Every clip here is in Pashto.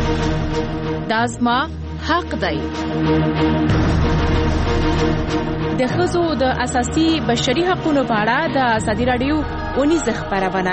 دا زما حق دی. د ښځو د اساسي بشري حقوقو په اړه د ازادي راډیو اونیزه خپرونه.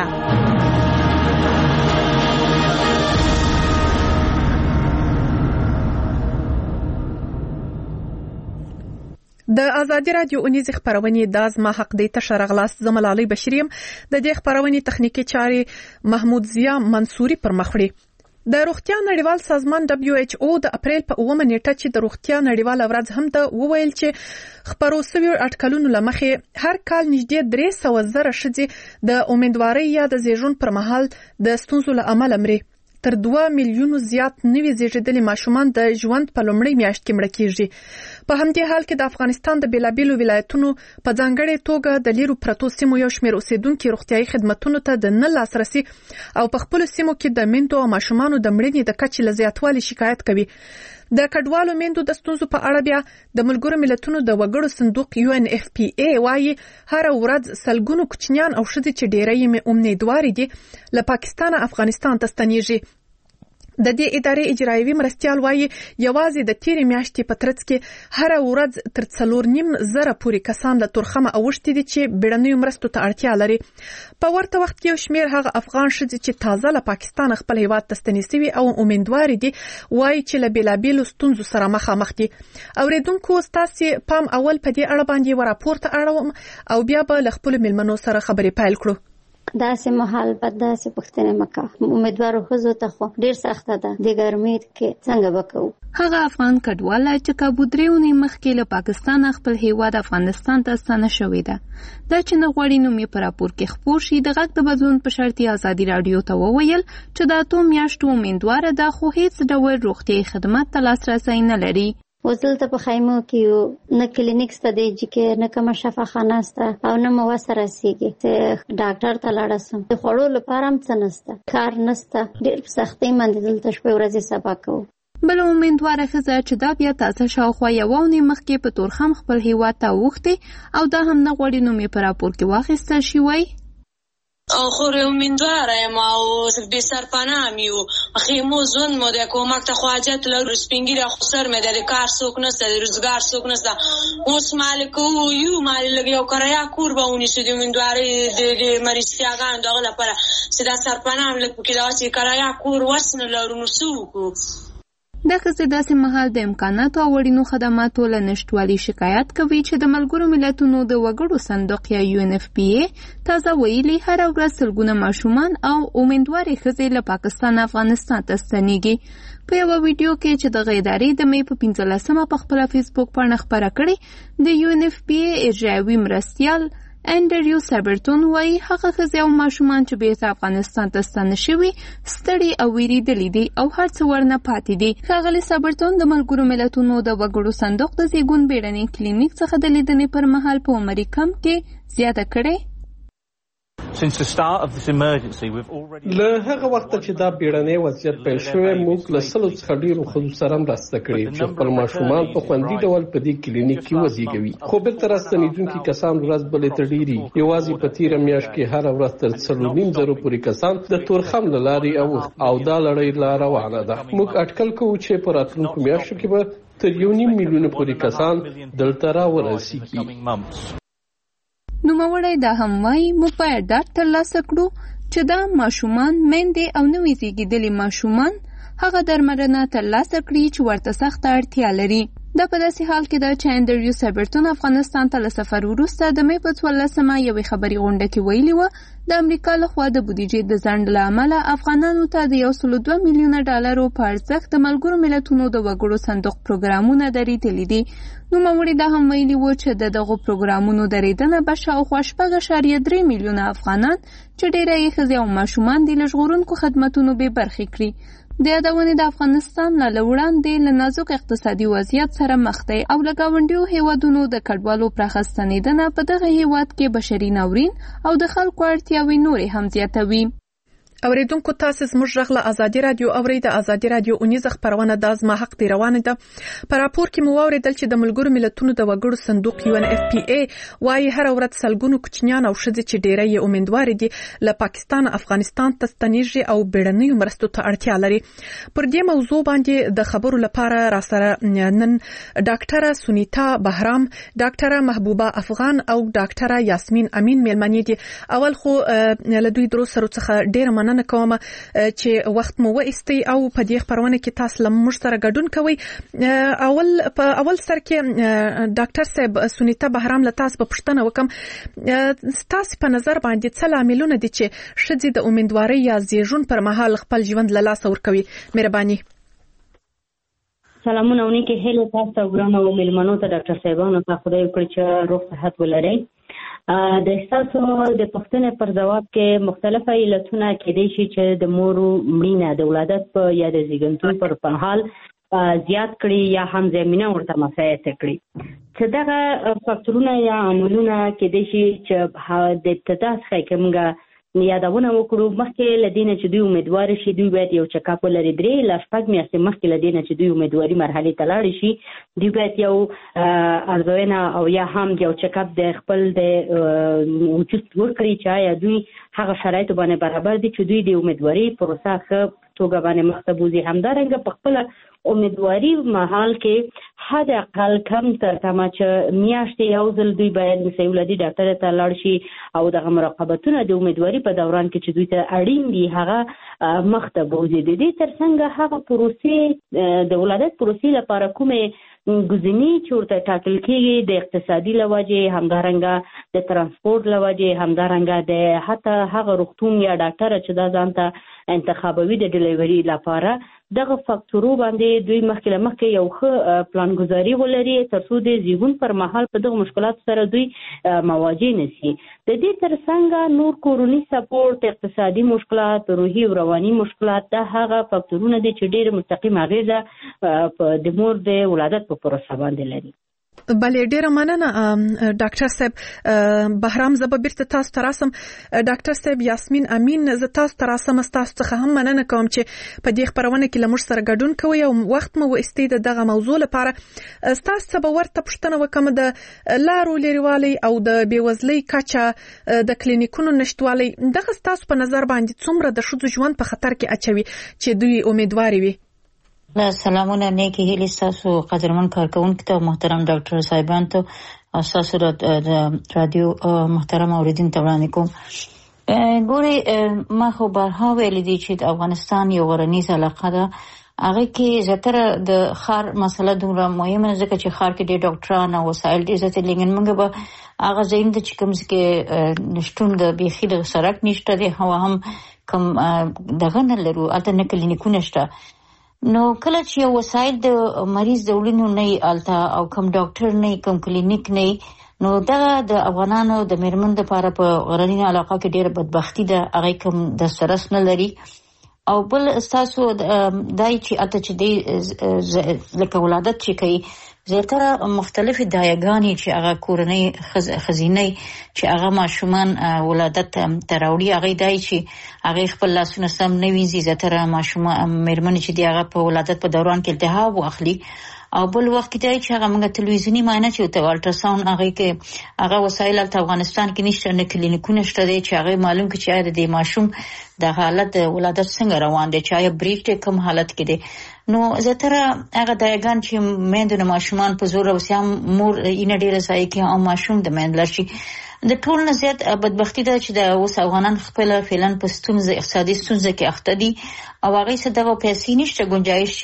د ازادي راډیو اونیزه خپرونې د زما حق دی ته شرغلاس زملالي بشریم. د دې خپرونې تخنیکی چاري محمود ضیا منصوري پر مخ وړي. د روغتیا نړیوال سازمان WHO د اپریل په 9 نیټه چې د روغتیا نړیوال ورځ هم د وویل چې خبرو سوي اټکلونو لمخې هر کال نږدې 300,000 ښځې د امیندوارۍ یا د زیږون پر مهال د ستونزو له امله مري. تر 2 میلیونو زیات نوي زیږیدلي ماشومان د ژوند په لومړۍ میاشت کې مړه کیږي. په همدې حال کې د افغانستان د بیلابیلو ولایتونو په ځانګړې توګه د لیرو پرتو سیمو یو شمېر اوسیدونکو روغتیايي خدماتو ته د نه لاسرسي او په خپل سیمو کې د میندو او ماشومانو د مړینې د کچې له زیاتوالي شکایت کوي. د کډوالو میندو د ستونزو په اړه بیا د ملګرو ملتونو د وګړو صندوق UNFPA وايي هر ورځ سلګونو کوچنیان او ښځې چې ډېری یې امیدوارې دي له پاکستان افغانستان ته ستنېږي. د دې ادارې اجرایوي مرستیال وايي یوازې د تیرې میاشتې په ترڅ کې هر ورځ تر 4,500 پورې کسان له تورخمه اوښتي دي چې بیړنیو مرستو ته اړتیا لري. په ورته وخت کې یو شمېر هغه افغان ښځې چې تازه له پاکستان خپل هیواد ته ستنې شوي او امیدوارې دي وايي چې له بیلابیلو ستونزو سره مخامخ دي. اوریدونکو ستاسو پام اول په دې اړه باندې وراپورته اړوم او بیا به له خپل ملمنو سره خبرې پیل کړو. داسې محال په داسې پښتنه مکه امیدوارو خزو ته خو ډیر سخته ده د ګرمۍ کې څنګه وکړو. هغه افغان کډوال چې کابودریونی مخکې له پاکستان خپل هیواد افغانستان ته ستنه شوې ده دا چې نه غوړي نو می پر راپور کې خبر شي د غږ د بدلون په شرطي ازادي رادیو ته وویل چې دا تو میاشتو امیدوار ده خو هیڅ ډول روغتي خدمات ته لاسرسي نه لري. وزلته په خیمو کې نه کلینیک ست دی چې نه کوم شفاخانه است او نه مو سره سیږي چې ډاکټر ته لاړسم د خړو لپاره هم څه نسته کار نسته ډېر سختي مند دلته شپه ورځې سبا کوو. بل امیدواره ښځه چې دا بیا تاسو شاوخوا یوونی مخکې په تورخم خپل هیواد ته وخته او دا هم نه غوړي نو می پر راپور کې واخیستل شي وای خو امیدواره ما او به سرپناه میو خیمو زون مو د کومک ته خواجت لرو سپینګری خو سر مې د کار څوک نشته د روزګار څوک نشته اوس مالک یو مال لګیو کریا کور به ونی شو د امیدواره د مریضیاګان دغه لپاره چې دا سرپناه لکه کې دا چې کریا کور وسنه لرو نو سوکو دا ښځې داسې مهال د امکاناتو او وړینو خدماتو له نشتوالي شکایت کوي چې د ملګرو ملتونو د وګړو صندوق یا UNFPA تازه ویلي هر ورځ سلګونه ماشومان او امیدوارې ښځې له پاکستان افغانستان ته ستنېږي. په یوه ویډیو کې چې د ادارې د مې په 15مه په خپله فیسبوک باندې خپره کړې د UNFPA اجرایوي مرستیال انډریو سابرتون وايي هغه ښځې او ماشومان چې بیرته افغانستان ته ستانه شوي ستړي او ویریدلي دي او هر څه ورنه پاتې دي. ښاغلي سابرتون د ملګرو ملتونو د وګړو صندوق د زیږون بیړني کلینیک څخه د لیدنې پر مهال په عمري کم کې زیاته کړې. له هغه وخت چې دا بیړنی وضعیت پیل شوی موږ له 100 څخه ډیرو خلکو سره مرسته کړې چې خپل ماشومان په خوندي ډول په دې کلینیک کې وزیږوي. خو بیرته راستنېدونکي کسان ورځ بلې ته ډیري یوازې په تیره میاشت کې هر ورځ تر 4,500 پورې کسان د تورخم له لارې او دا لړۍ لا روانه ده. موږ اټکل کوو چې په راتلونکو میاشتو کې به تر 1.5 میلیون پورې کسان دلته راورسیږي. نوموړی دا هم وایي موږ باید ډاډ ترلاسه کړو چې دا ماشومان میندې او نوي زیږیدلي ماشومان هغه درملنه ترلاسه کړي چې ورته سخته اړتیا لري. دا په داسې حال کې ده چې انډریو سابرتون افغانستان ته له سفر وروسته د مې په 14مه یوې خبري غونډه کې ویلي وه د امریکا لخوا د بودیجې د ځنډ له امله افغانانو ته د 102 میلیونه ډالرو په ارزښت د ملګرو ملتونو د وګړو صندوق پروګرامونه درېدلي دي. نوموړي دا هم ویلي و چې دغو پروګرامونو درېدنه به شاوخوا 6.3 میلیونه افغانان چې ډېری یې ښځې او ماشومان دي له ژغورونکو خدمتونو بې برخې کړي. د یادونې د افغانستان له وړاندې له نازک اقتصادي وضعیت سره مخ دی او له ګاونډیو هیوادونو د کډوالو پراخه ستنېدنه په دغه هیواد کې بشري ناورین او د خلکو اړتیاوې نورې هم زیاتوي. اوریدونکو تاسو زموږ غږ له ازادي رادیو اوري د ازادي رادیو اونیزه خبرونه د ازما حق دی روانه ده. په راپور کې مو اوریدل چې د ملګرو ملتونو د وګړو صندوق UNFPA وايي هر ورځ سلګونو کوچنیان او ښځې چې ډېری یې امیدوار دي له پاکستان افغانستان ته ستنیږي او بیړنیو مرستو ته اړتیا لري. پر دې موضوع باندې د خبرو لپاره را سره نن ډاکټره سونیتا بهرام، ډاکټره محبوبه افغان او ډاکټره یاسمین امین مېلمنې دي. اول خو له دوی درو سره څخه ډېر مننه کوم چې وخت مو وایستی او په دې خبرونه کې تاسو لمر سره ګډون کوي. اول سر کې ډاکټر صاحب سونیتا بهرام له تاسو په پوښتنه وکم، تاسو په نظر باندې څه لاملونه دي چې ښځې د امیدوارۍ یا زیږون پر مهال خپل ژوند له لاسه ورکوي؟ مهرباني. سلامونه ونکي هله تاسو ګرانو مېلمنو ته ډاکټر صاحبانو ته خدای وکړي چې روغ صحت ولرئ. د تاسو د پښتنې پر جواب کې مختلفه علتونه کېدای شي چې د مور مړینه د ولادت په یا د زیږون پر مهال زیات کړي یا هم زمينه ورته مساعده کړي. چې دا فاکتورونه یا عاملونه کېدای شي چې د ابتدا څخه کومه یادونه وکړو مخکې لدینه چې دوی امیدوار شي دوی باید یو چکاپ ولري. درې لا شپږ میاشتې مخکې لدینه چې دوی امیدواري مرحله ته لاړ شي دوی باید یو ارزونه او یا هم یو چکاپ د خپل د وجود ورکړي چې آیا دوی هغه شرایط باندې برابر دي چې دوی د امیدواري پروسه ښه توګه باندې مخته بوزي. همدارنګه په خپل امیدواري محل کې حد اقل کم تر تمه چې میاشتې یو ځل دوی باید مسؤلادي ډاکټر ته لاړ شي او د مراقبتونو د امیدواري په دوران کې چې دوی ته اړین دي هغه مخته بوزي. د دې ترڅنګ هغه پروسې د ولادت پروسې لپاره کومه ګزینی چې ورته ټاکل کېږي د اقتصادي لوجې، همدارنګه د ترانسپورت لوجې، همدارنګه د حتی هغه روغتون یا ډاکټر چې دا ځانته انتخابوي د ډیلیوري لپاره دغه فاکتورو باندې دوی مخکې یو ښه پلانګذاري ولري ترڅو د زیږون پر مهال په دغه مشکلات سره دوی مواجه نشي. د دې ترڅنګ نور کورونی سپورت، اقتصادي مشکلات، روحي او رواني مشکلات دا هغه فاکتورونه دي چې ډېر مستقیم اغیزه د مور د ولادت په پروسه باندې لري. بلې ډیره مننه ډاکټر صاحب بهرام. زه به بیرته تاسو ته راسم. ډاکټر صاحب یاسمین امین، زه تاسو ته راسم. تاسو څخه هم مننه کوم چې په دې خبرونه کې له موږ سره ګډون کوئ او وخت مو وایستی دغه موضوع لپاره. تاسو څه به ورته پوښتنه وکم د لارو لريوالي او د بیوزلۍ کچه د کلینیکونو نشټوالي دغه تاسو په نظر باندې څومره د ښځو ژوند په خطر کې اچوي چې دوی امیدوار وي؟ سلامونه نیکی هیلی تاسو قدرمن کارکونکو ته محترم ډاکټر صاحبان ته او تاسو د رادیو محترم اوریدونکو ته وړاندې کوم. ګوري ما خو بارها ویل دي چې د افغانستان یو غرنیز علاقه ده، هغه کې زیاتره د خار مسله دومره مهمه ځکه چې خار کې د ډاکټرانو او وسایل ډېر زیات لګن موږ به هغه ځین د چې کوم کې نشټون د بیخي د سړک نشته دی هوا هم کوم دغه نه لرو الته نه کلینیکونه شته. نو کله چې یو وسایل د مریض د وړینو نه الته او کوم ډاکټر نه کوم کلینیک نه نو دا د افغانانو د میرمن لپاره په غرنیو علاقه کې ډېر بدبختی ده. هغه کوم د سرس نه لري او بل تاسو دای چې اته چې دی لکه ولادت چې کوي زیاتره مختلفې دایګانې چې هغه کورنۍ خزینه چې هغه ماشومان ولادت ته راوړي هغه دای چې هغه خپل لاسونه سم نه وینځي. زیاتره ماشومان میرمن چې دی هغه په ولادت په دوران کې التهاب واخلي او بل وخت دی چې هغه موږ تلویزیونی معاینه چې ته الټراساوند هغه کې هغه وسایل ته افغانستان کې نشته، نه کلینیکونه شته دي چې هغه معلوم کړي چې د ماشوم د حالت ولادت څنګه روان دي، چې آیا بریک کوم حالت کې دي. نو زیاتره هغه دایګان چې میندونه ماشومان په زور او سیام مور یې ډیره ځای کې او ماشوم د میندل شي د ټول نه زیات بدبختی ده چې د اوس افغانان خپل فعلن په ستونزه اقتصادي ستونزه کې اخته دي او هغه څه دغه پیسې نشته گنجائش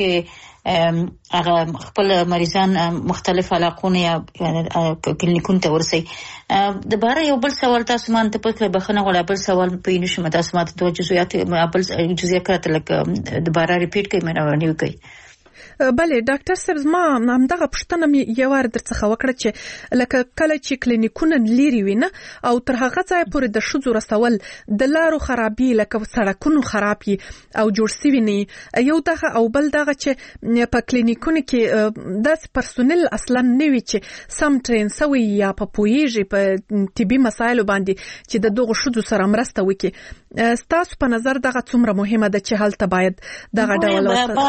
چې هغه خپل مریضان مختلف علاقونه یا کلینیکونو ته ورسي. د باره یو بل سوال تاسو مان ته په بخنه غواړم بل سوال په نشم تاسو ماته دوه جزئیات بل جزئیات لکه د باره ریپیټ کوي مې راوړنی کوي. بله ډاکټر صاحب ما همدغه پوښتنه مې یو وار درڅخه وکړه چې لکه کله چې کلینیکونه لري وي نه او تر هغه ځای پورې د ښځو رسول د لارو خرابي لکه سړکونو خرابي او جوړ سوي نه یو دغه او بل دغه چې په کلینیکونو کې د پرسونل اصلا نه وي چې سم ټرین سوي یا په پویږي په طبي مسایلو باندې چې د دغه ښځو سره مرسته وکړي. ستاسو په نظر دغه څومره مهمه ده چې هلته باید دغه ډول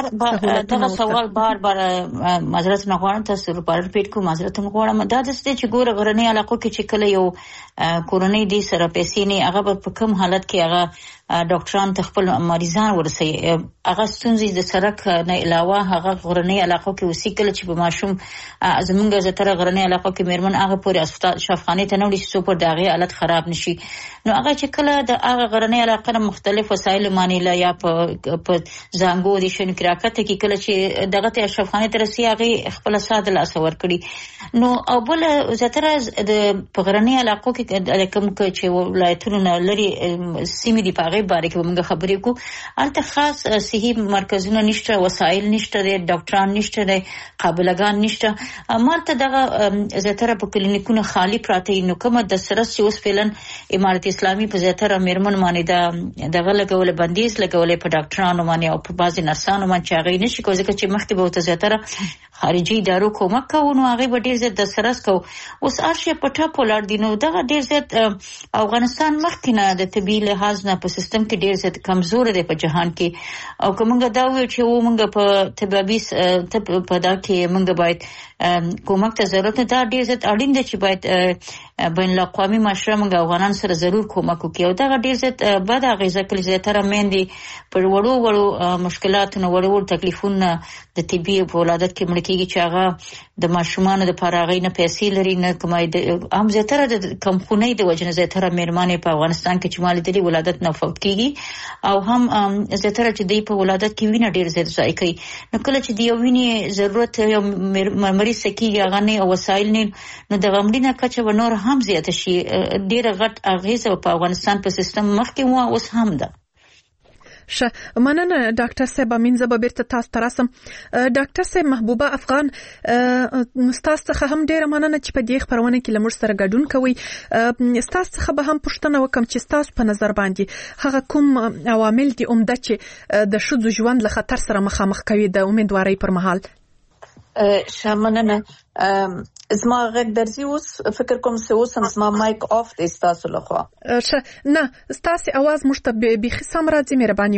دغه سوال بار معذرت نه غواړم تاسو لپاره ریپیټ کوم معذرت نه غواړم دا د څه چې ګوره غرنۍ علاقو کې چې کله یو کورونی دي سره پیسې نه هغه په کوم حالت کې هغه ډاکټران خپل مریضان ورسي هغه ستونزې د سرک نه علاوه هغه غرنۍ علاقو کې وسی کله چې په ماشوم زمونږ زتره غرنۍ علاقو کې میرمن هغه پورې اسپیټال شفاخانه ته نه وړي چې په دغه حالت خراب نشي نو هغه چې کله د هغه غرنۍ علاقو مختلف وسایل مانی لا یا په زنګو دي شنو کراکته کې کله چې دغه ته شفاخانه ته رسي هغه خپل ساده لاس ور کړی نو او بل زتره د غرنۍ علاقو کې کوم چې ولایتونه لري سیمې دی په باره کې موږ خبرې کو البته خاص صحي مرکزونه نشته وسایل نشته ډاکټران نشته قابلګان نشته مالته دغه زیاتره په کلینیکونو خالی پراته نو کومه د سرس چې اوس فعلن امارت اسلامي په زیاتره میرمن باندې دغه لګول بندیز لګولې په ډاکټرانو باندې او په بعضي نرسانو باندې چې هغه نشي کوي چې مخکې به ته زیاتره خارجي ادارو کومک کوي هغه به ډیر زیات د سرس کو اوس ارشه پټه پولار دي نو دغه ډیر زیات افغانستان مخکې نه د طبي لحاظ نه په سیستم کې ډیر زیات کمزور دی په جهان کې او کومه دا وی چې موږ په طبي په دا کې موږ باید کومک ته ضرورت ده ډیر زیات اړین دي چې باید بین الاقوامي معاشره موږ افغانان سره ضرور کومک وکړي او دا ډیر زیات بد اغیزه کوي زیاتره مېندې پر وړو مشکلاتونو وړو تکلیفونو د طبي په ولادت کې مړ کېږي چې هغه د ماشومان د فراغۍ نه پیسې لري نه کمای د هم زیاتره د کمخونۍ د وجنه زیاتره میرمنې په افغانستان کې چې مال د ولادت نه فوت کیږي او هم زیاتره چې د په ولادت کې وینه ډیر زیات ځای کوي نو کله چې د وینې ضرورت یو مریض سکیږي هغه نه وسایل نه نو د غمډینه کچه و نور هم زیات شي ډیر غټ اغیزه په افغانستان په سیستم مخکې و اوس هم ده مننه ډاکټر صاحب امینزه به بیرته تاسو ته راسم ډاکټر صاحب محبوبه افغان تاسو څخه هم ډیره مننه چې په دې خبرونه کې لمر سره ګډون کوي تاسو څخه به هم پوښتنه وکم چې تاسو په نظر باندې هغه کوم عوامل دي عمده چې د شذو ژوند له خطر سره مخامخ کوي د امیدوارۍ پر مهال شامننه زما غږ درځي اوس فکر کوم چې اوس زما مایک آف دی تاسو لخوا نه تاسو आवाज مشته به سم راځي مهرباني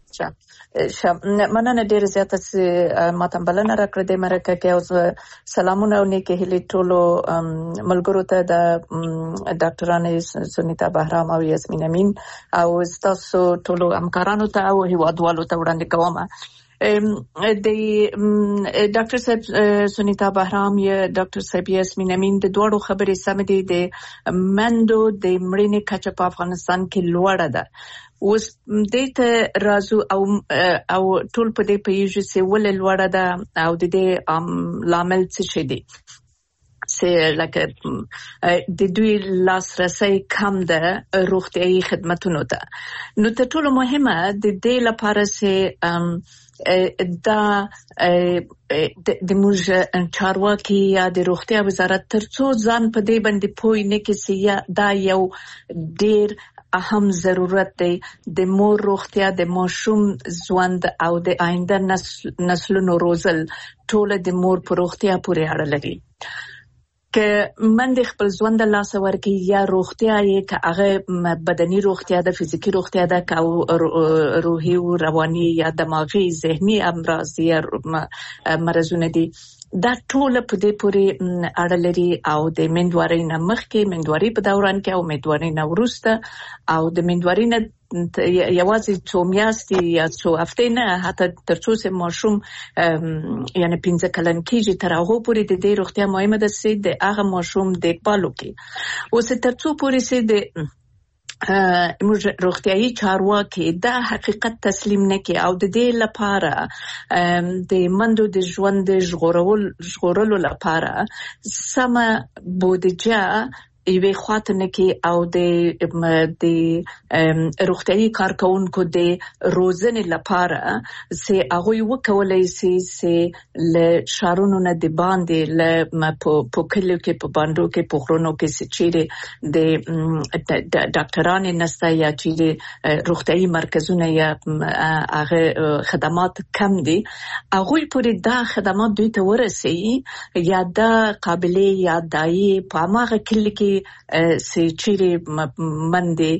وکړئ مننه ډیر زیاته چې ماته بلنه راکړه د مرکه کې او سلامونه او نیکه هلي ټولو ملګرو ته د ډاکټرانو سنیتا بهرام او یاسمین امین او تاسو ټولو همکارانو ته او هیوادوالو ته وړاندې کوم د ډاکټر صاحب سنیتا بهرام یا ډاکټر صاحب یاسمین امین د دوړو خبرې سم دي د مندو د مړینې کچه په افغانستان کې لوړه ده اوس د ته رازو او ټول په دې پیږي چې ول لوړه ده او د دې لامل څه شي دي چې لکه د دوی لاسرسي کم ده روغتيایي خدماتونو ته نو ته ټول مهمه د دې لپاره چې دا د موږ چارواکي یا د روغتیا وزارت ترڅو ځان په دې باندې پوي نه کیږي دا یو ډیر اهم ضرورت دی د مور روغتیا د ماشوم ژوند او د آینده نسلونو روزل ټول د مور په روغتیا پورې اړه لري که من د خپل ژوند له لاسه ورکړي یا روغتیا یې که هغه بدني روغتیا ده فزیکی روغتیا ده که روحي او رواني یا دماغي ذهني امراض یا مرزونه دي دا ټول په دې پورې اړه لري او د مندوارۍ نه مخکې مندوارۍ په دوران کې او مندوارۍ نه وروسته او د مندوارۍ نه یوازې څو میاشتې یا څو هفتې نه حتی ترڅو چې ماشوم یعنی 15 کلن کېږي تر هغه پورې د دې روغتیا مهمه ده چې د هغه ماشوم دیکبال وکړي اوس ترڅو پورې چې د موږ روغتيایي چارواکي دا حقیقت تسلیم نه کوي او د دې لپاره د مندو د ژوند ژغورلو لپاره سم بودجه ایوه خاطر کې او د روغتيایي کارکونکو د روزنې لپاره چې هغه وکولای شي ل شارونو نه د باندې ل په کلیو کې په باندو کې په غرونو کې چې د ډاکټرانو نسته یا چې روغتيایي مرکزونه یا هغه خدمات کم دي هغه پورې دا خدمات دوی ته ورسي یا دا قابلیت یا دای په هغه کلی کې سي چیرې مندې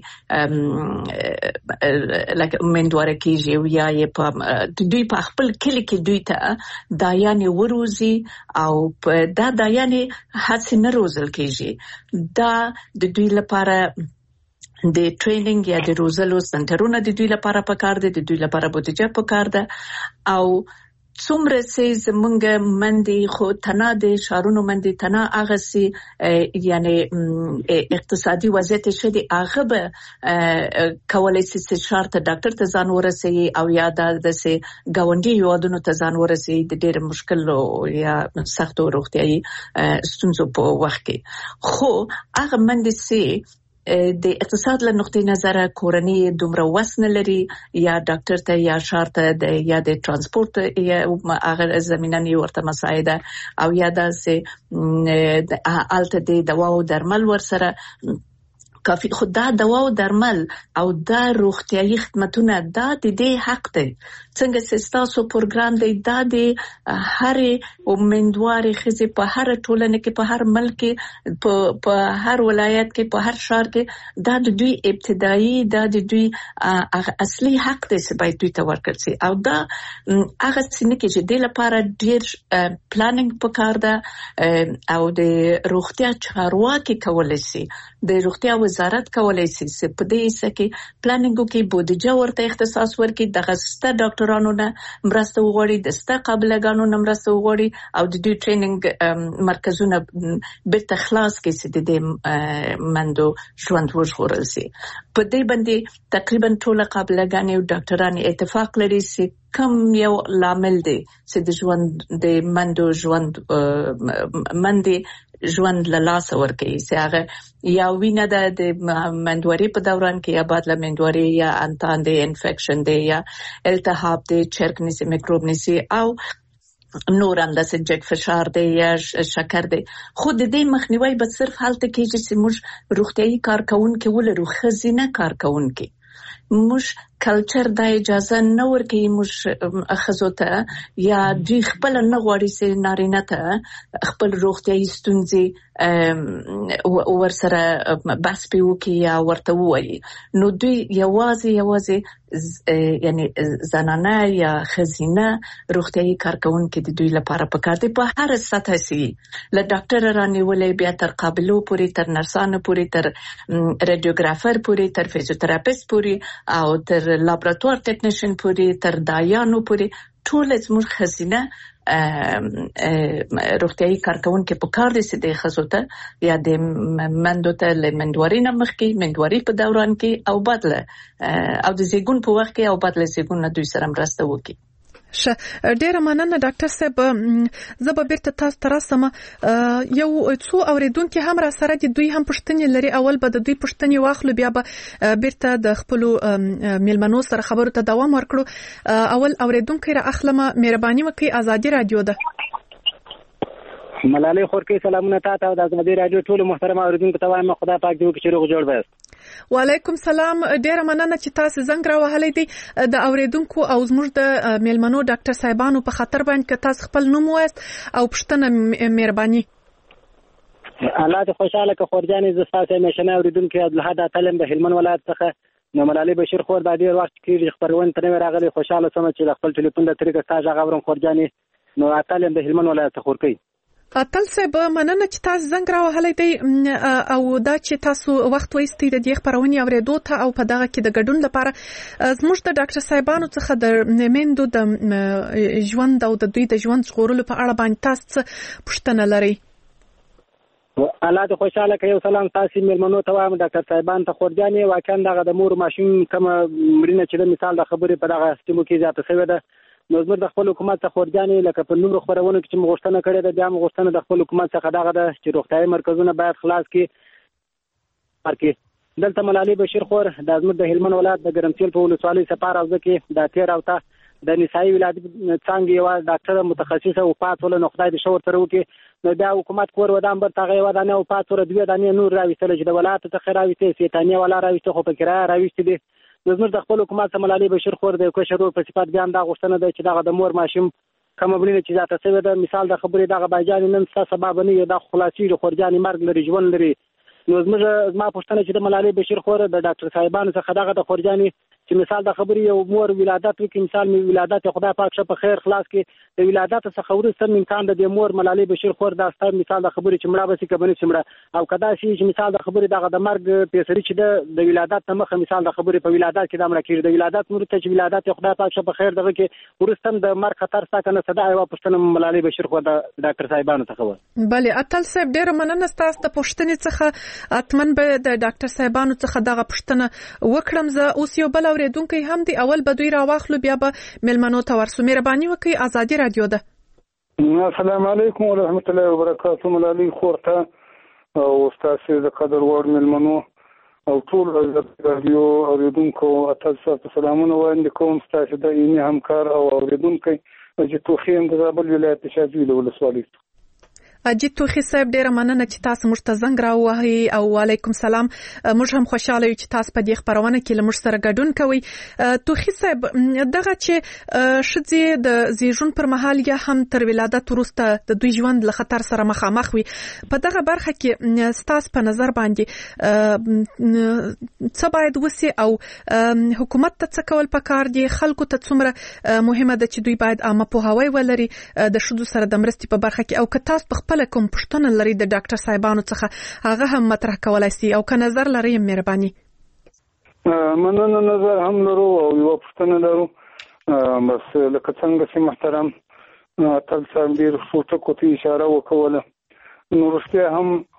لکه مندواره کیږي یا یې په دوی په خپل کلی کې دوی ته دایانې وروزي او دا دایانې هڅه نه روزل کیږي. دا د دوی لپاره د ټریننګ یا د روزلو سنټرونه د دوی لپاره پکار دي، د دوی لپاره بودیجه پکار ده او څومره سي زمونږ مندي خو تنا د شارونو مندي تنا هغه سي یعنی اقتصادي وضعیت شدي هغه به کولای سي شار ته ډاکټر ته ځان ورسي او یا د سي گاونډي یوادونو ته ځان ورسي د ډېر مشکل یا سختو روغتيایي ستونزو په وخت کې. خو هغه مندي سي د اقتصاد له نقطې نظر کورنۍ دومره وسن لري یا ډاکټر ته یا شار ته یا د ترانسپورت یا هغه زمينه ورته مساعده او یا داسې الته د دوا او درمل ورسره کافي. خو دا دوا او درمل او دا روغتيایي خدمتونه دا د دې حق دی. څنګه سیستاسو پروګرام دی دا د هر امندواري خزي په هر ټولنه کې په هر ملک په هر ولایت کې په هر شهر کې دا د دوی ابتدایي دا د دوی اصلي حق دی چې باید دوی ته ورکړل شي او دا هغه څنګه چې د لپاره ډیر پلانینګ پکار ده او د روغتیا چارواکي کولای شي د روغتیا وزارت کولای شي چې په دې کې پلانینګ کې بودیجه ورته اختصاص ورکړي د غسته ډاکټرانو نه مرسته وغوړي د ستا قابلګانو نه مرسته وغوړي او د دوی ټریننګ مرکزونه بیرته خلاص کړي چې د مندو ژوند وژغورل شي. په دې باندې تقریبا ټول قابلګانې او ډاکټران اتفاق لري چې کم یو لامل دی چې د ژوند د مندو ژوند مندي ژوند له لاس ورکړي چې هغه یا وینه د مندوري په دوران کې یا بعد له مندوري یا انتان دی انفیکشن دی یا التهاب دی چرک نسی میکروب نسی او نور اندازه جګ فشار دی یا شکر دی. خو د دې مخنیوي به صرف حالت کېږي چې موږ روغتيایي کارکونکو ولرو خزینه کارکونکو موږ کلچر د اجازه نه ورکوي موږ خزوته یا دوی خپل نه غواړي چې نارینه ته خپل روغتيایي ستونزې ورسره بحث وکړي یا ورته وایي. نو دوی یوازې یعنی زنانه یا خزینه روغتيایي کارکونکو د دوی لپاره پکار دي په هر سطح سي له ډاکټر رانیولې بیا تر قابلو پورې تر نرسانو پورې تر رادیوګرافر پورې تر فزیوتراپیست پورې او تر لابراتوار ټیکنیشن پورې تر دایانو پورې ټول زموږ خزینه روغتيایي کارکونکو په کار دي چې د خزوته یا د مندو ته لمندوري نه مخکې مندوري په دوران کې او بدله او د زیګون په وخت کې او بدله زیګون نه دوی سره مرسته وکړي. ډیره مننه ډاکټر صاحب. زه به بیرته تاسو ته راسم. یو څو اوریدونکو هم را سره دي دوی هم پښتني لري. اول به د دوی پښتني واخلو بیا به بیرته د خپل میلمنو سره خبرو ته دوام ورکړو. اول اوریدونکو را اخلم مهرباني وکړئ. ازادي رادیو ده. ملالۍ خورکې سلامونه تاسو او د ازادي رادیو ټول محترم اوریدونکو ته وایم خدای پاک دې وکړي چې روغ جوړ وایست. وعلیکم سلام. ډیره مننه چې تاسو زنګ راوهلې دي د اوریدونکو او زموږ د میلمنو ډاکټر صاحبانو په خاطر باندې تاسو خپل نوم وایست او پښتنه مهرباني. الله دې خوشاله که خورجانې ز تاسو مشنه اوریدونکو عبدالحد اتلم د هلمند ولایت څخه نو ملالۍ بشیر خور د ډیر وخت کې خبرونه تنه راغلي خوشاله سم چې خپل ټلیفون د طریقه تاج غوړم خورجانې نو اتلم د هلمند ولایت څخه ورکې. اتل صاحب مننه چې تاسو زنګ راوهلې دی او دا چې تاسو وخت وایستئ د دې خبرونې اوریدو ته او په دغه کې د ګډون لپاره زموږ د ډاکټر صاحبانو څخه د میندو د ژوند او د دوی د ژوند ژغورلو په اړه باندې تاسو پوښتنه لرئ. الله دې خوشاله که یو سلام تاسو میلمنو ته وایم ډاکټر صاحبان ته خورجانې واقعا دغه د مور ماشوم کوم مړینه چې د مثال د خبرې په دغه سیمو کې زیاته شوې ده. نو زموږ د خپل حکومت څخه خورجانې لکه په نورو خبرونو کې چې مغوښتنه کړې ده بیا مغوښتنه د خپل حکومت څخه دغه ده چې روغتیایي مرکزونه باید خلاص کړي. دلته ملالۍ بشیر خور د زموږ د هلمند ولایت د ګرمسیل په ولسوالۍ سپار حوزه کې د تیر اوته د نسایي ولادت څنګه یو ډاکټر متخصصه وفات ول نو خدای دې شور تر وکي. نو دا حکومت کور ودان بر تاغه ودانه وفات ور دوی دانه نور راويستل چې د ولایت څخه راويستي سیتانیه ولا راويستي خو په کرا راويستي دي. نو زموږ د خپل حکومت ملالۍ بشیر خور د کوشرور په صفات بیان دا غوښتنه ده چې دغه د مور ماشوم کوم بلنه چې ذاته سوي ده مثال د خبرې دغه بایجان نن سبب نه یو د خلاصي خورجاني مرګ لري ژوند لري. نو زما پوښتنه چې د ملالۍ بشیر خور د ډاکټر صاحبانو څخه دغه د خورجانې چې مثال د خبرې یو مور ولادت وکړي، مثال می ولادت خدای پاک شه په خیر خلاص کې د ولادت څخه وروسته امکان د مور ملالۍ بشیر خور د استاد مثال د خبرې چې مړه بسې کبنې چې مړه او کدا شي چې مثال د خبرې دغه د مرګ پیسري چې د ولادت مخه مثال د خبرې په ولادت کې د مړه کېږي د ولادت مور ته چې ولادت خدای پاک شه په خیر دغه کې وروسته د مرګ خطر ستا کنه صدا یو پښتنه ملالۍ بشیر خور د ډاکټر صاحبانو څخه و. بله اتل صاحب ډېر مننه تاسو د پښتنې څخه اتمن به د ډاکټر صاحبانو څخه دغه پښتنه وکړم. زه اوس یو بل اوریدونکو هم دی، اول به دوی راواخلو بیا به ملمنو ته ورسو. مهرباني وکړئ، ازادي رادیو ده. السلام علیکم ورحمت الله وبرکاته. ملالۍ خورته او تاسو د قدر وړ ملمنو او ټول رادیو اوریدونکو تاسو سلامونه وړاندې کوم. تاسو د اینې همکار او اوریدونکو چې توخیم د زابل ولایت شاجوی ولسوالۍ. اجیت توخی صاحب ډیره مننه چې تاسو موږ ته زنګ راوهی او وعلیکم سلام. موږ هم خوشاله یو چې تاسو په دې خبرونه کې له موږ سره ګډون کوئ. توخی صاحب دغه چې شذې د زیږون پر مهال یا هم تر ولادت وروسته د دوی ژوند له خطر سره مخامخ وي، په دغه برخه کې تاسو په نظر باندې څه باید وسی او حکومت ته څه کول پکار دي؟ خلکو ته څومره مهمه ده چې دوی باید عامه پوهاوی ولري د شذو سره د مرستې په برخه کې، او که تاسو خپل کوم پښتنه لري د ډاکټر صاحبانو څخه هغه هم مطرح کولای شي، او که نظر لري مهرباني. مننه، نظر هم لرو او یو پښتنه لرو. بس لکه څنګه چې محترم تل صاحب ډیر څه کوتي اشاره وکوله، نو رښتیا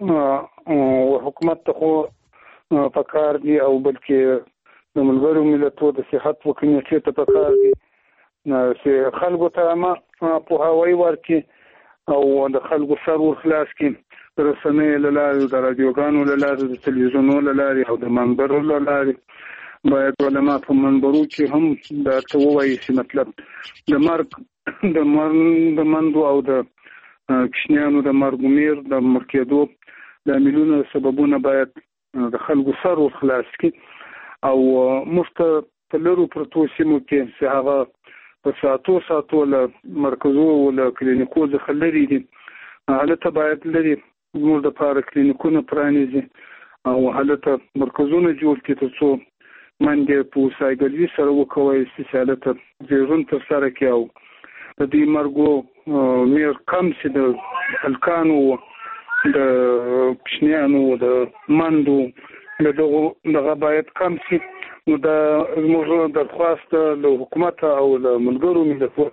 هم حکومت ته خو پکار دی او بلکې د ملګرو ملتونو د صحت وکړي ته پکار دی چې خلکو ته ما پوهاوی ورکړي او د خلکو سر ورخلاص کړي، رسنۍ له لارې، د رادیوګانو له لارې، د تلویزیونو له لارې او د منبرو له لارې باید علما په منبرو کې هم دا څه ووایي چې مطلب د مرګ د مندو او د کشنیانو د مرګ میر د مړ کېدو د عاملونو سببونه باید د خلکو سر ورخلاص کړي او موږ ته په لرو پرتو سیمو کې چې هغه په ساتو له مرکزو او له کلینیکو څخه لري دي، هلته باید لري موږ د پاره کلینیکونه پرانیزي او هلته مرکزونه جوړ کړي تر څو منډې په سایګلوي سره وکوي چې هلته زیږون ترسره کړي او د دې مرګو میر کم شي، د هلکانو د کشنیانو د مندو دغه باید کم شي. نو دا زموږ درخواست له حکومت او له ملګرو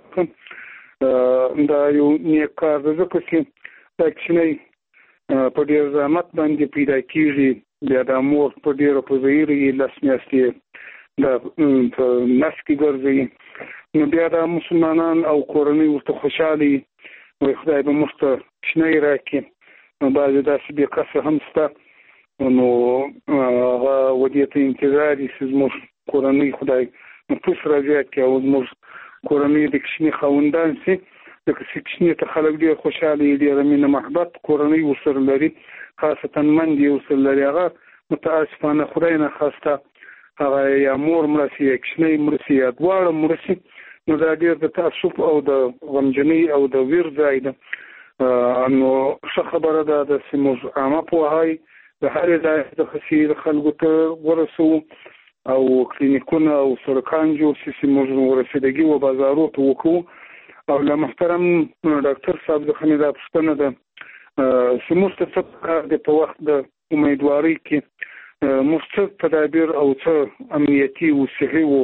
ملتونو دا یو نیک کار دی، ځکه چې دا کښینۍ په ډېر زحمت باندې پیدا کېږي، بیا د مور په ډېره په ظاهري لس میاشتې د نس کې ګرځوي، نو بیا د مسلمانان او کورنۍ ورته خوشحالي وایي خدای به موږ ته کښینۍ راکړي. نو بعضې داسې بې کسه هم شته، نو هغه ودې ته انتظار دي چې زموږ کورنۍ خدای نفوس رازیات کړي او زموږ کورنۍ د کښینې خاوندان شي، ځکه چې کښینې ته خلک ډېر خوشحاله وي، ډېره مینه محبت کورنۍ ورسره لري، خاصتا مندې یې ورسره لري. هغه متاسفانه خدای نه خواسته هغه یا مور مړه شي یا کښینۍ مړه شي یا دواړه مړه شي، نو دا ډېر د تعصب او د غمجنۍ او د ویر ځای ده. نو ښه خبره ده چې موږ عامه پوهاوی د هر ځای د خسیر خلکو ته ورسو او کلینیکونه او سرکان جوړ شي چې موږ ورسېدګي و بازارو ته وکړو. او له محترم ډاکټر صاحب څخه دا پوښتنه ده چې موږ ته څه کار دی په وخت د امیدوارۍ کې، موږ څه تدابیر او څه امنیتي او صحي و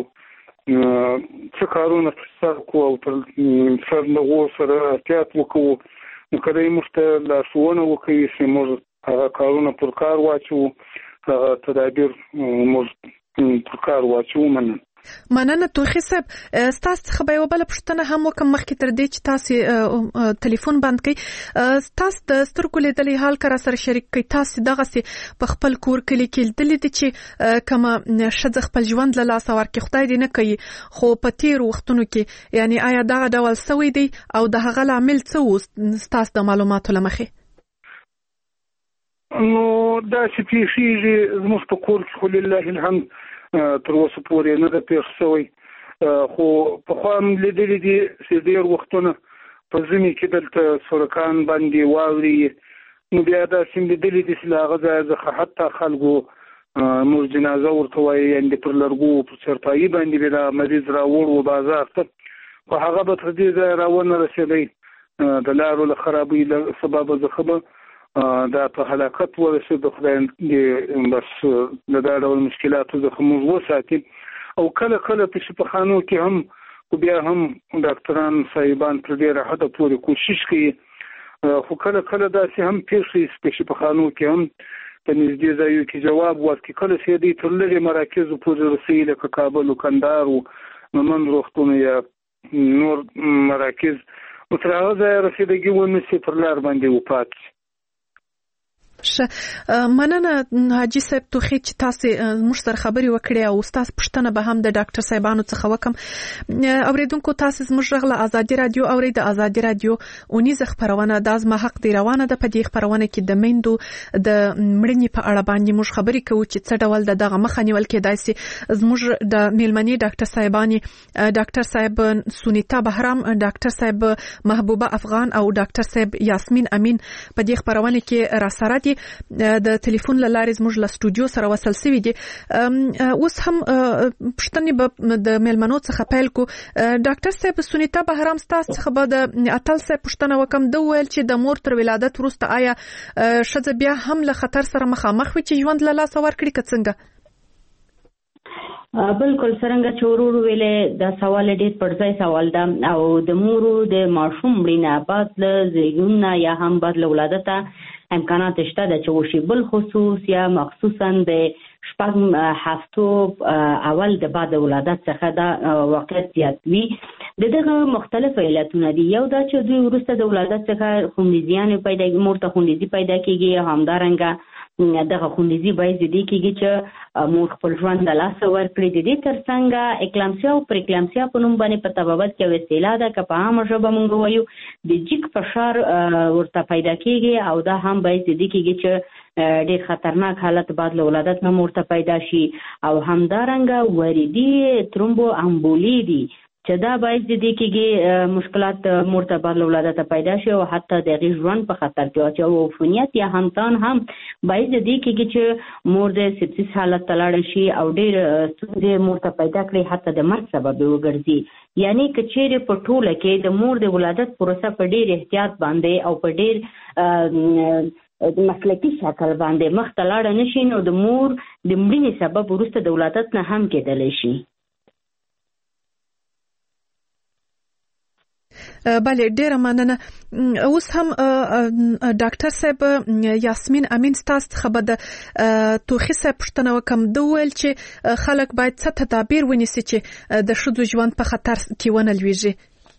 څه کارونه ترسره کړو او تر سر لغو سره احتیاط وکړو. نو که دی موږ ته لارښوونه وکړي چې موږ هغه کارونه پر کار واچو، هغه تدابیر موږ پر کار واچو. مننه توخی صاحب. ستاسو څخه به یو بل پوښتنه هم وکم مخکې تر دې چې تاسو ټلیفون بند کړئ. تاسو د سترګو لیدلې حال کرا سره شریک کړئ. تاسو دغه سي په خپل کور کلی کې لیدلې دي چې کومه شذ خپل ژوند له لاس ورکړي، خدای دې نه کوي، خو په تیر وختونو کې یعنی آیا دغه ډول سوي دي او د هغه عامل څه و تاسو د معلوماتو لمخې؟ نو دا چې پیښیږي زموږ په کور کې خو لله الحمد تر اوسه پورې نه ده پیښ شوی، خو پخوا هم لیدلي دي چې ډېر وختونه په ژمي کې دلته سرکان باندې واوري نو بیا دا سندلې د سلاغه ځکه حتی خلکو مور جنازه ورته وایي یعنې پر لرګو په چرپایي باندې به دا مریض راوړ و بازار ته خو هغه به تر دې ځایه راونه رسېدی د لارو له خرابۍ له سببه څخه به دا په هلاکت ورسېد د خدای بس له دا ډول مشکلاتو څخه موږ وساتي او کله کله په شفاخانو کې هم بیا هم ډاکټران صاحبان تر ډېره حده پورې کوشش کوي خو کله کله داسې هم پیښ شي په شفاخانو کې هم په نږدې ځایو کې جواب ورکړي کله چې دوی تر لرې مراکزو پورې رسوي لکه کابل و کندهار و مومند روغتون یا نور مراکز او تر هغه ځایه رسېدګي ونه شي پر لار باندې وپات شي. مننه حاجي صاحب توخی چې تاسو موږ سره خبري وکړې او تاسو پښتنه به هم د ډاکټر صاحبانو څخه وکم. اوریدونکو تاسو زموږ غږ آزادي رادیو اوري د آزادي رادیو اونیز خبرونه د ازما حق دی روانه ده په دې خبرونه کې د میندو د مړنی په اړه باندې موږ خبري کوو چې څه ډول دغه مخنیول کېدای شي. زموږ د میلمنې ډاکټر صاحبانی ډاکټر صاحب سونیتا بهرام ډاکټر صاحب محبوبه افغان او ډاکټر صاحب یاسمین امین په دې خبرونه کې را سره دي د ټلیفون لارې زموږ له سټوډیو سره وصل شوي دي. اوس هم پښتنې به د میلمنو څخه پیل کو. ډاکټر صاحب سونیتا بهرام ستاسو څخه به د اتل صاحب پښتنه وکم د ویل چې د مور تر ولادت وروسته آیا ښځه بیا هم له خطر سره مخامخ وي چې ژوند له لاسه ورکړي که څنګه؟ بالکل څنګه چې ورور ویلې دا سوال ډېر پرځای سوال ده او د مورو د ماشوم مړینه بعد له زیږون یا هم بعد له ولادته امکانات شته چې وشي بل خصوص یا مخصوصا د شپږ هفتو اول د بعد ولادت څخه دا واقعیت زیات وي. دغه مختلف علتونه دي. یو دا چې دوی وروسته د ولادت څخه خونریزیان پیدا مور ته خونریزي پیدا کیږي همدارنګه دغه خونریزي باید دې کېږي چې مور خپل ژوند د لاسه ورکړي. د دې ترڅنګ اکلامسیا او پریکلامسیا په نوم باندې په طبابت کې وسیله ده که په عامه ژبه موږ وایو د جګ فشار ورته پیدا کېږي او دا هم باید دې کېږي چې ډېر خطرناک حالت بعد له ولادت نه مور ته پیدا شي او همدارنګه وریدي ترومبو امبولي دي چې دا باید د دې کېږي مشکلات مور ته بعد له ولادت پیدا شي او حتی د هغې ژوند په خطر کې واچوي. او عفونیت یا همتان هم باید د دې کېږي چې مور د سپسیس حالت ته لاړه شي او ډېر ستونزې مور ته پیدا کړي حتی د مرګ سبب وګرځي. یعنی که چیرې په ټوله کې د مور د ولادت پروسه په ډېر احتیاط باندې او په ډېر مسلکي شکل باندې مخ ته لاړه نشي نو د مور د مړینې سبب وروسته د ولادت نه هم کېدلی شي. بله ډیره مننه. اوس هم ډاکټر صاحب یاسمین امین ستاسو څخه به د توخي صاحب پوښتنه وکم. د ویل چې خلک باید څه تدابیر ونیسي چې د ښځو ژوند په خطر کې ونه لویږي.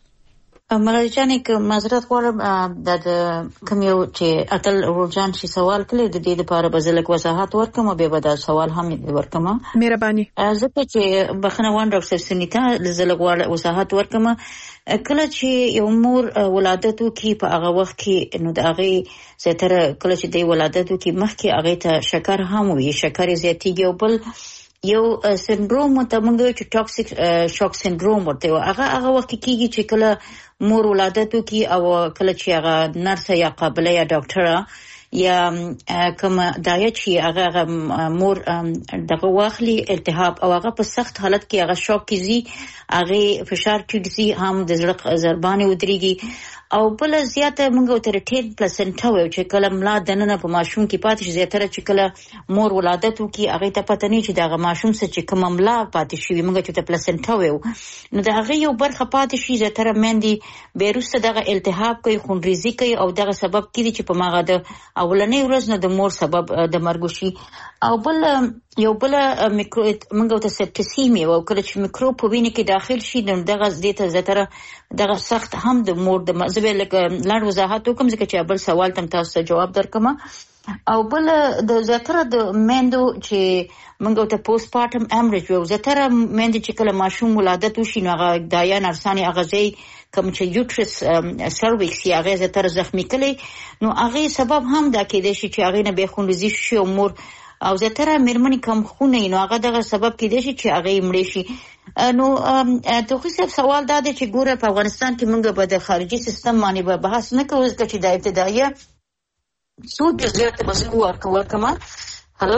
ملالۍ جانې که معذرت غواړم د کوم یو چې اتل ورجان شي سوال کړی د دې لپاره به زه لږ وضاحت ورکړم او بیا به دا سوال هم ورکړم. مهرباني. ځکه چې بخښنه غواړم ډاکټر سونیتا زه لږ وضاحت ورکړم. کله چې یو مور ولادت وکړي په هغه وخت کې نو د هغې زیاتره کله چې دی ولادت وکړي مخکې هغې ته شکر هم وي شکر یې زیاتېږي او بل یو سندروم ته موږ چې ټاکسیک شاک سندروم ورته وایو هغه وخت کېږي چې کله مور ولادت وکړي او کله چې هغه نرسه یا قابله یا ډاکټره یا کوم دایه چې هغه مور دغه واخلي التهاب او هغه په سخت حالت کې هغه شاک کیږي هغه فشار کیږي هم د زړه ضربان ودرېږي او بل زیاته موږ تر ټیټ پلاسنټا وایو چې کله ملا دننه په ماشوم کې پاتې شي زیاتره چې کله مور ولادت وکړي هغه ته پته نه چې دغه ماشوم څه چې کوم ملا پاتې شي موږ چې ته پلاسنټا وایو نو د هغه یو برخه پاتې شي زیاتره مندي بیروسته دغه التهاب کوي خونریزي کوي او دغه سبب کیږي چې په ماغه د اولنې ورځ نه د مور سبب د مرګ شي او بل یو بل میکرو موږ ته سپټیسیمیا او کله چې میکروب په وینې کې داخل شي نو دغه زیاته زیاتره دغه سخت هم د مور د مزبه لکه لاړ وضاحت وکم ځکه چې بل سوال تم تاسو ته جواب درکم او بل د زیاتره د مندو چې موږ ته پوسټ پارټم امریج او زیاتره مند چې کله ماشوم ولادت وشي نو هغه دایا نرساني اغازي کوم چې یوټرس سرویکس یا هغه زیاتره زخمی کړي نو هغه سبب هم دا کېدای شي چې هغه نه به خونریزي شي او مور او زیاتره مېرمنې کم خونه نو هغه دغه سبب کېدای شي چې هغه مړ شي. نو توخي صاحب سوال دا دی چې ګوره په افغانستان کې موږ به د خارجي سیستم باندې به بحث نه کوو ځکه چې د ابتدایي څو جزئیات به ورکما. هلو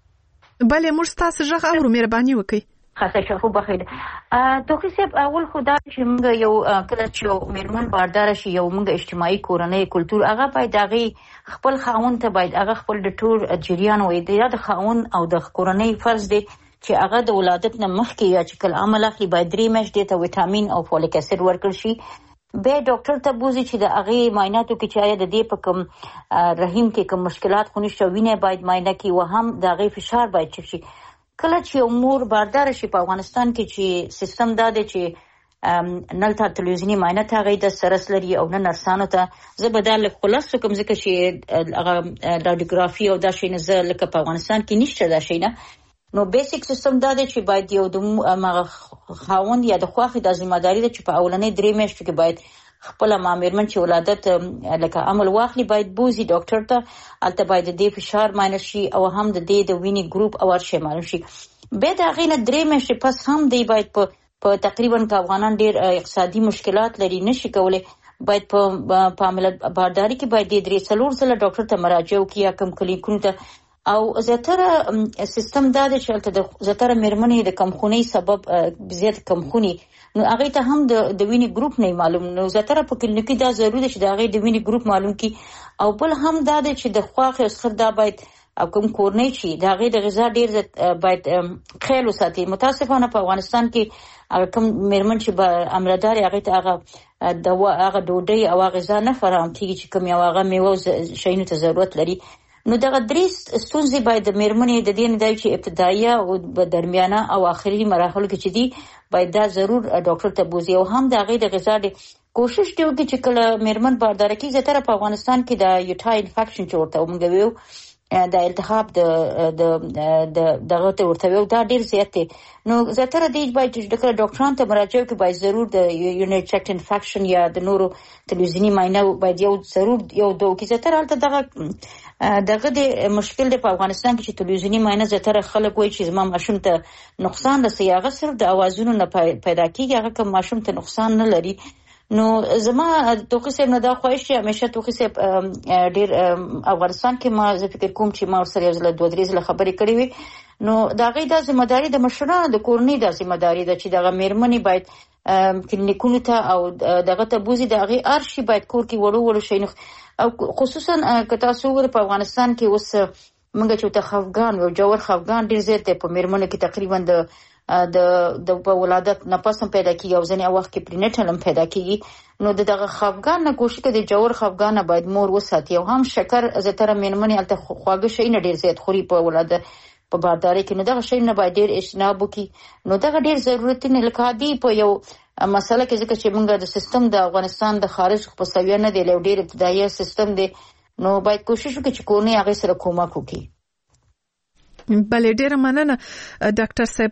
بله موږ تاسو ژغ اورو، مهرباني وکړئ. خاصه شفو بخیر. توخی صاحب اول خدا چې موږ یو کله چې میرمن باردار شي یو موږ اجتماعي کورنۍ کلچر هغه باید هغه خپل خاوند ته باید هغه خپل د ټول جریان وي د خاوند او د کورنۍ فرض دی چې هغه د ولادت نه مخکې یا چې کله عمل اخلي باید 3 میاشتې ته وټامین او فولیک اسید ورکړل شي. به ډاکټر ته بوزي چې د هغه معایناتو کې چې آیا د دې په کوم رحم کې کوم مشکلات خو نشته وینه باید معاینه کی و هم د هغه فشار باید چک شي. کله چې امور باردار شي په افغانستان کې چې سیستم دا دی چې نلته تلویزیونی معاینه ته غي د سرس لري او نه نرسانو ته زبدل خلاصو کوم ځکه چې هغه رادیوګرافي او دا شي نه زه لکه په افغانستان کې نشته دا شي نه. نو بیسیک سیستم دا دی چې باید یو د خاوند یا د خواخې د ذمہداري ده چې په اولنې 3 میاشتو کې باید خپل مامرمن چې ولادت لکه عمل واخلي باید بوزي ډاکټر ته، البته باید د فشار معاینه شي او هم د ویني ګروپ او ارشي معلوم شي. به دا غینه 3 میاشتې پس هم دی باید په تقریبا که افغانان ډیر اقتصادي مشکلات لري نشي کولای باید په عمل بارداری کې باید د 3-4 ځله ډاکټر ته مراجعه وکړي یا کوم کلینیکونو ته. او زیاتره سیستم دا دی چې د زیاتره میرمنې د کمخونی سبب زیات کمخونی نو هغه ته هم د ویني ګروپ نه معلوم. نو زیاتره په کلینیک دا ضروري ده چې د هغه د ویني ګروپ معلوم کی. او بل هم دا دی چې د خواخ اسخر دا باید کوم کورنۍ شي د هغه د غذا ډیر باید خیال وساتي. متاسفانه په افغانستان کې کوم میرمن چې امردار هغه ته هغه ډوډۍ او غذا نه فراهم کیږي چې کوم یو هغه میوه شینو ته ضرورت لري. نو دغه 3 ستونزې باید د میرمنې د دې نه دی چې ابتدایي او درمیانه او آخري مراحلو کې چې دی باید دا ضرور ډاکټر ته بوزي. او هم د هغه د غذا د کوشش دی چې کله میرمن باردار کیږي زیاتره په افغانستان کې د یوټای انفیکشن چورته ومنګ ویو د التهاب د دغه ته ورته ویو دا ډیر زیات دی. نو زیاتره دی باید چې ډاکټران ته مراجعه وکړي باید ضرور د یونټ چیک انفیکشن یا د نورو تلویزیونی معاینه باید یو ضرور یو دوه کې زیاتره دغه د مشکل دی په افغانستان کې چې تلویزیونی معاینه زیاتره خلک وایي چې زما ماشوم ته نقصان رسي هغه صرف د اوازونو نه پیدا کیږي هغه کوم ماشوم ته نقصان نه لري. نو زما توخی صاحب نه دا خواهش همیشه توخی صاحب ډیر افغانستان کې ما زه فکر کوم چې ما سره یو ځل 2-3 ځله خبرې کړې وي. نو دا غي د ذمہداري د مشرانو د کورنۍ د ذمہداري ده چې دغه میرمنې باید کلینیکونو ته او دغه ته بوزي دغه ارشي باید کور کې وړو شي. او خصوصا که تاسو ور په افغانستان کې اوس موږ چې ته خفګان او جوړ خفګان ډیر زیات په میرمنو کې تقریبا د ولادت نه پس هم پیدا کیږي او ځنې وخت کې پرینټل هم پیدا کیږي. نو دغه خفګان نه کوشش کوي د جوړ خفګان باید مور وساتي. او هم شکر زیاتره میرمنې الته خواږه شي نه ډیر زیات خوري په ولادت په بارداري کې. نو دغه شی نه باید ډیر اجتناب وکړي. نو دغه ډیر ضرورت نه لکه دی په یو مسله کې ځکه چې موږ د سیستم د افغانستان د خارج په سویه نه دی له ډیر ابتدایي سیستم دی. نو باید کوشش وکړي چې کورنۍ هغه سره کومک وکړي. بله ډیره مننه ډاکټر صاحب.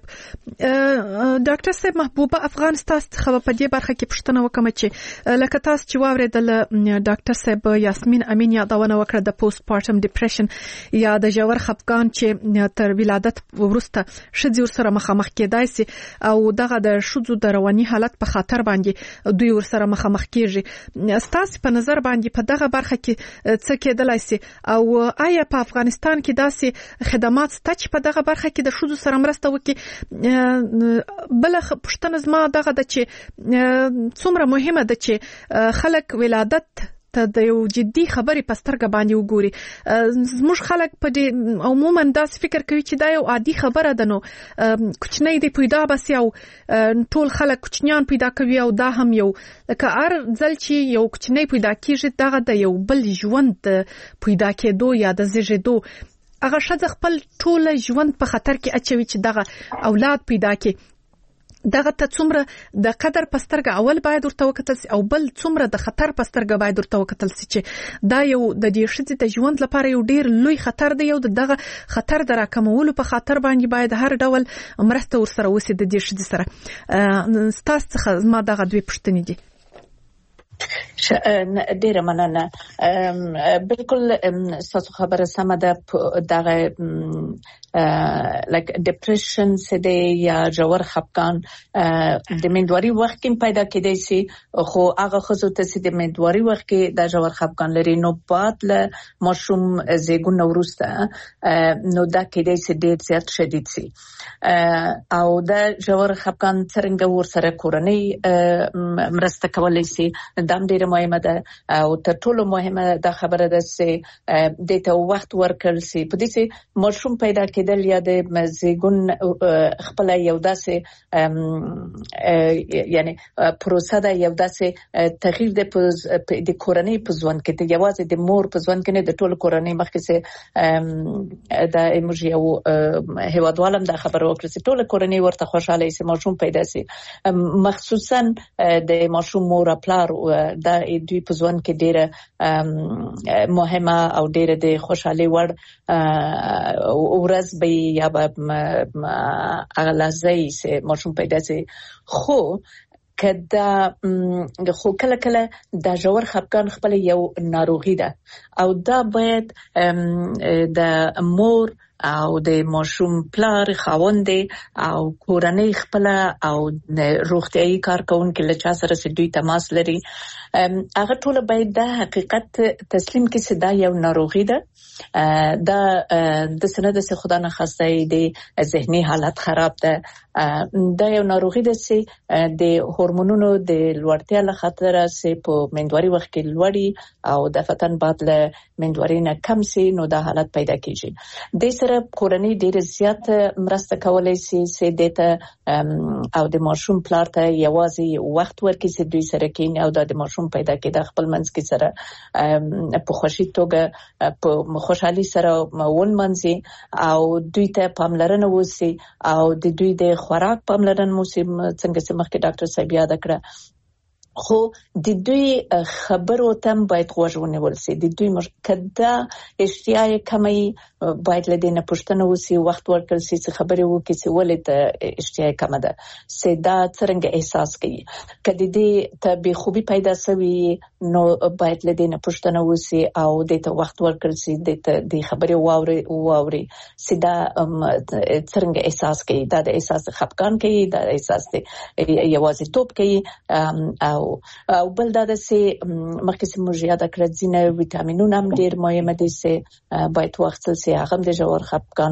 ډاکټر صاحب محبوبه افغانستان څخه په دې برخه کې پوښتنه وکم چې لکه تاسو چې واوریدل ډاکټر صاحب یاسمین امین یادونه وکړه د پوسټ پارټم ډیپریشن یا د جوړ خفګان چې تر ولادت وروسته شذ سره مخامخ کېدای شي او دغه د شذو د رواني حالت په خاطر باندې دوی ور سره مخامخ کیږي. ستاسو په نظر باندې په دغه برخه کې څه کېدلای شي او آیا په افغانستان کې داسې خدمات چې په دغه برخه کې د شذو سره مرسته وکړي؟ بل پوښتنه زما دغه د چې څومره مهمه ده چې خلک ولادت ته د یو جدي خبرې په سترګه باندې وګوري. زموږ خلک په دې عموما داس فکر کوي چې دا یو عادي خبره ده. نو کوچنی دی پیدا بس یو ټول خلک کوچنیان پیدا کوي او دا هم یو لکه هر ځل چې یو کوچنی پیدا کیږي دغه د یو بل ژوند پیدا کېدو یا د زیږیدو هغه شذ خپل ټول ژوند په خطر کې اچوي چې دغه اولاد پیدا کړي. دغه ته څومره د قدر پسترګه اول باید ورته وکتل سي او بل څومره د خطر پسترګه باید ورته وکتل سي چې دا یو د دې شذ د ژوند لپاره یو ډیر لوی خطر دی. یو دغه خطر د راکمولو په خاطر باندې باید هر ډول مرسته ورسره وسي د دې شذ سره. ستاسو څخه ما دغه دوی پوښتنې دي. ډیره مننه. بالکل تاسو خبره سمه ده. دغه لکه ډیپریشن سده یا جوړ خپګان د مندواري وخت کې پیدا کېدای شي خو هغه خزو ته چې د مندواري وخت کې د جوړ خپګان لري نو بعد له مشروم زیګون ورسته نو دا کېدای شي ډېر زیات شدید شي او د جوړ خپګان څنګه ورسره کورنۍ مرسته کولای شي دا ډېر مهمه ده او تر ټولو مهمه دا خبره ده چې د ته وخت ورکړل شي په دې چې مشروم پیدا کېدل یا د زیګون خپل یو داسې یعنی پروسه ده یو داسې تغییر د کورنۍ په ژوند کې ته یوازې د مور په ژوند کې نه د ټول کورنۍ مخکې چې د ایموجي او هیوادوالم دا خبره وکړه چې ټول کورنۍ ورته خوشاله شي ماشوم پیدا شي مخصوصا د ماشوم مور پلار دا دوی په ژوند کې ډیره مهمه او ډیره د خوشحالي وړ ورځ به یا اغلازي چې ماشوم پیدا شي خو کله کله د جوړ خپګان خپل یو ناروغي ده او دا باید د مور او د ماشوم پلار خاوند او کورنۍ خپل او روغتيایي کارکونکو له چا سره چې دوی تماس لري هغه ټول باید د حقیقت تسلیم کړي چې دا یو ناروغي ده دا د سند څخه خدای نه خواسته دی ذهني حالت خراب ده دا یو ناروغي ده چې د هورمونونو د لوړتیا له خطر سره په مندواري وخت کې لوړي او د فتن بعد له مندواري نه کم سي نو دا حالت پیدا کیږي د سره کورنۍ ډېر زیات مرسته کولای شي چې دته او د ماشوم پلار ته یوازې وخت ورکړي چې دوی سره کېني او د ماشوم پیدا کېده خپل منځ کې سره په خوشي توګه په خوشحالي سره ون منځي او دوی ته پاملرنه وسی او د دوی د خوراک پاملرنه موسی څنګه چې مخکې ډاکټر صاحب یاد کړ خو د دوی خبرو تم باید غوږونه ولسي د دوی کدا اشتیاق کمی باید لدینه پښتنه وسی وخت ورکړل سي چې خبرې وکړي چې ولې ته اشتیاق کم ده سدا څنګه احساس کوي کدی دې ته به خوبي پیدا سوي نو باید لدینه پښتنه وسی او د ته وخت ورکړل سي د خبرې واوري سدا څنګه احساس کوي دا د احساس خپګان کوي دا احساس یوازې توپ کوي او بل دا چې مخکې موږ یاد کړل ځینې ویټامینونه هم ډېر مهم دي چې باید وخت سي هغه د جوړ خپګان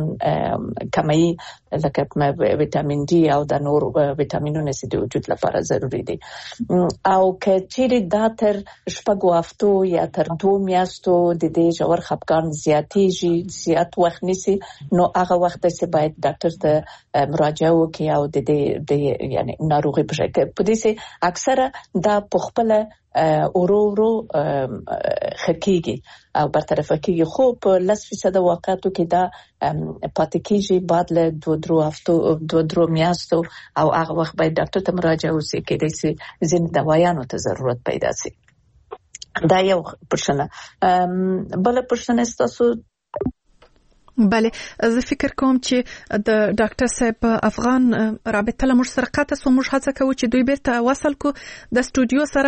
کمی لکه ویټامین ډي او د نور ویټامینونو چې د وجود لپاره ضروری دي او که چیرې دا تر شپږو هفتو یا تر 2 میاشتو د دې جوړ خپګان زیات وخت نیسي نو هغه وخت چې باید ډاکټر ته مراجعه وکړي او د یعنی ناروغي په شکل په دې چې اکثره دا په خپل ورو خکېږي او برطرف کېږي خو په 10% واقعاتو کې دا پاتې کېږي بعد له 2 میاشتو او هغه وخت باید ډاکټر ته مراجعه وکړي کېدای شي ځینې دوايانو ته ضرورت پیدا شي دا یو پرشنه بل پرشنه تاسو بله زه فکر کوم چې د ډاکټر صاحب افغان رابطه له موږ سره قطع سو موږ هڅه کوو چې دوی بیرته وصل کو د سټوډیو سره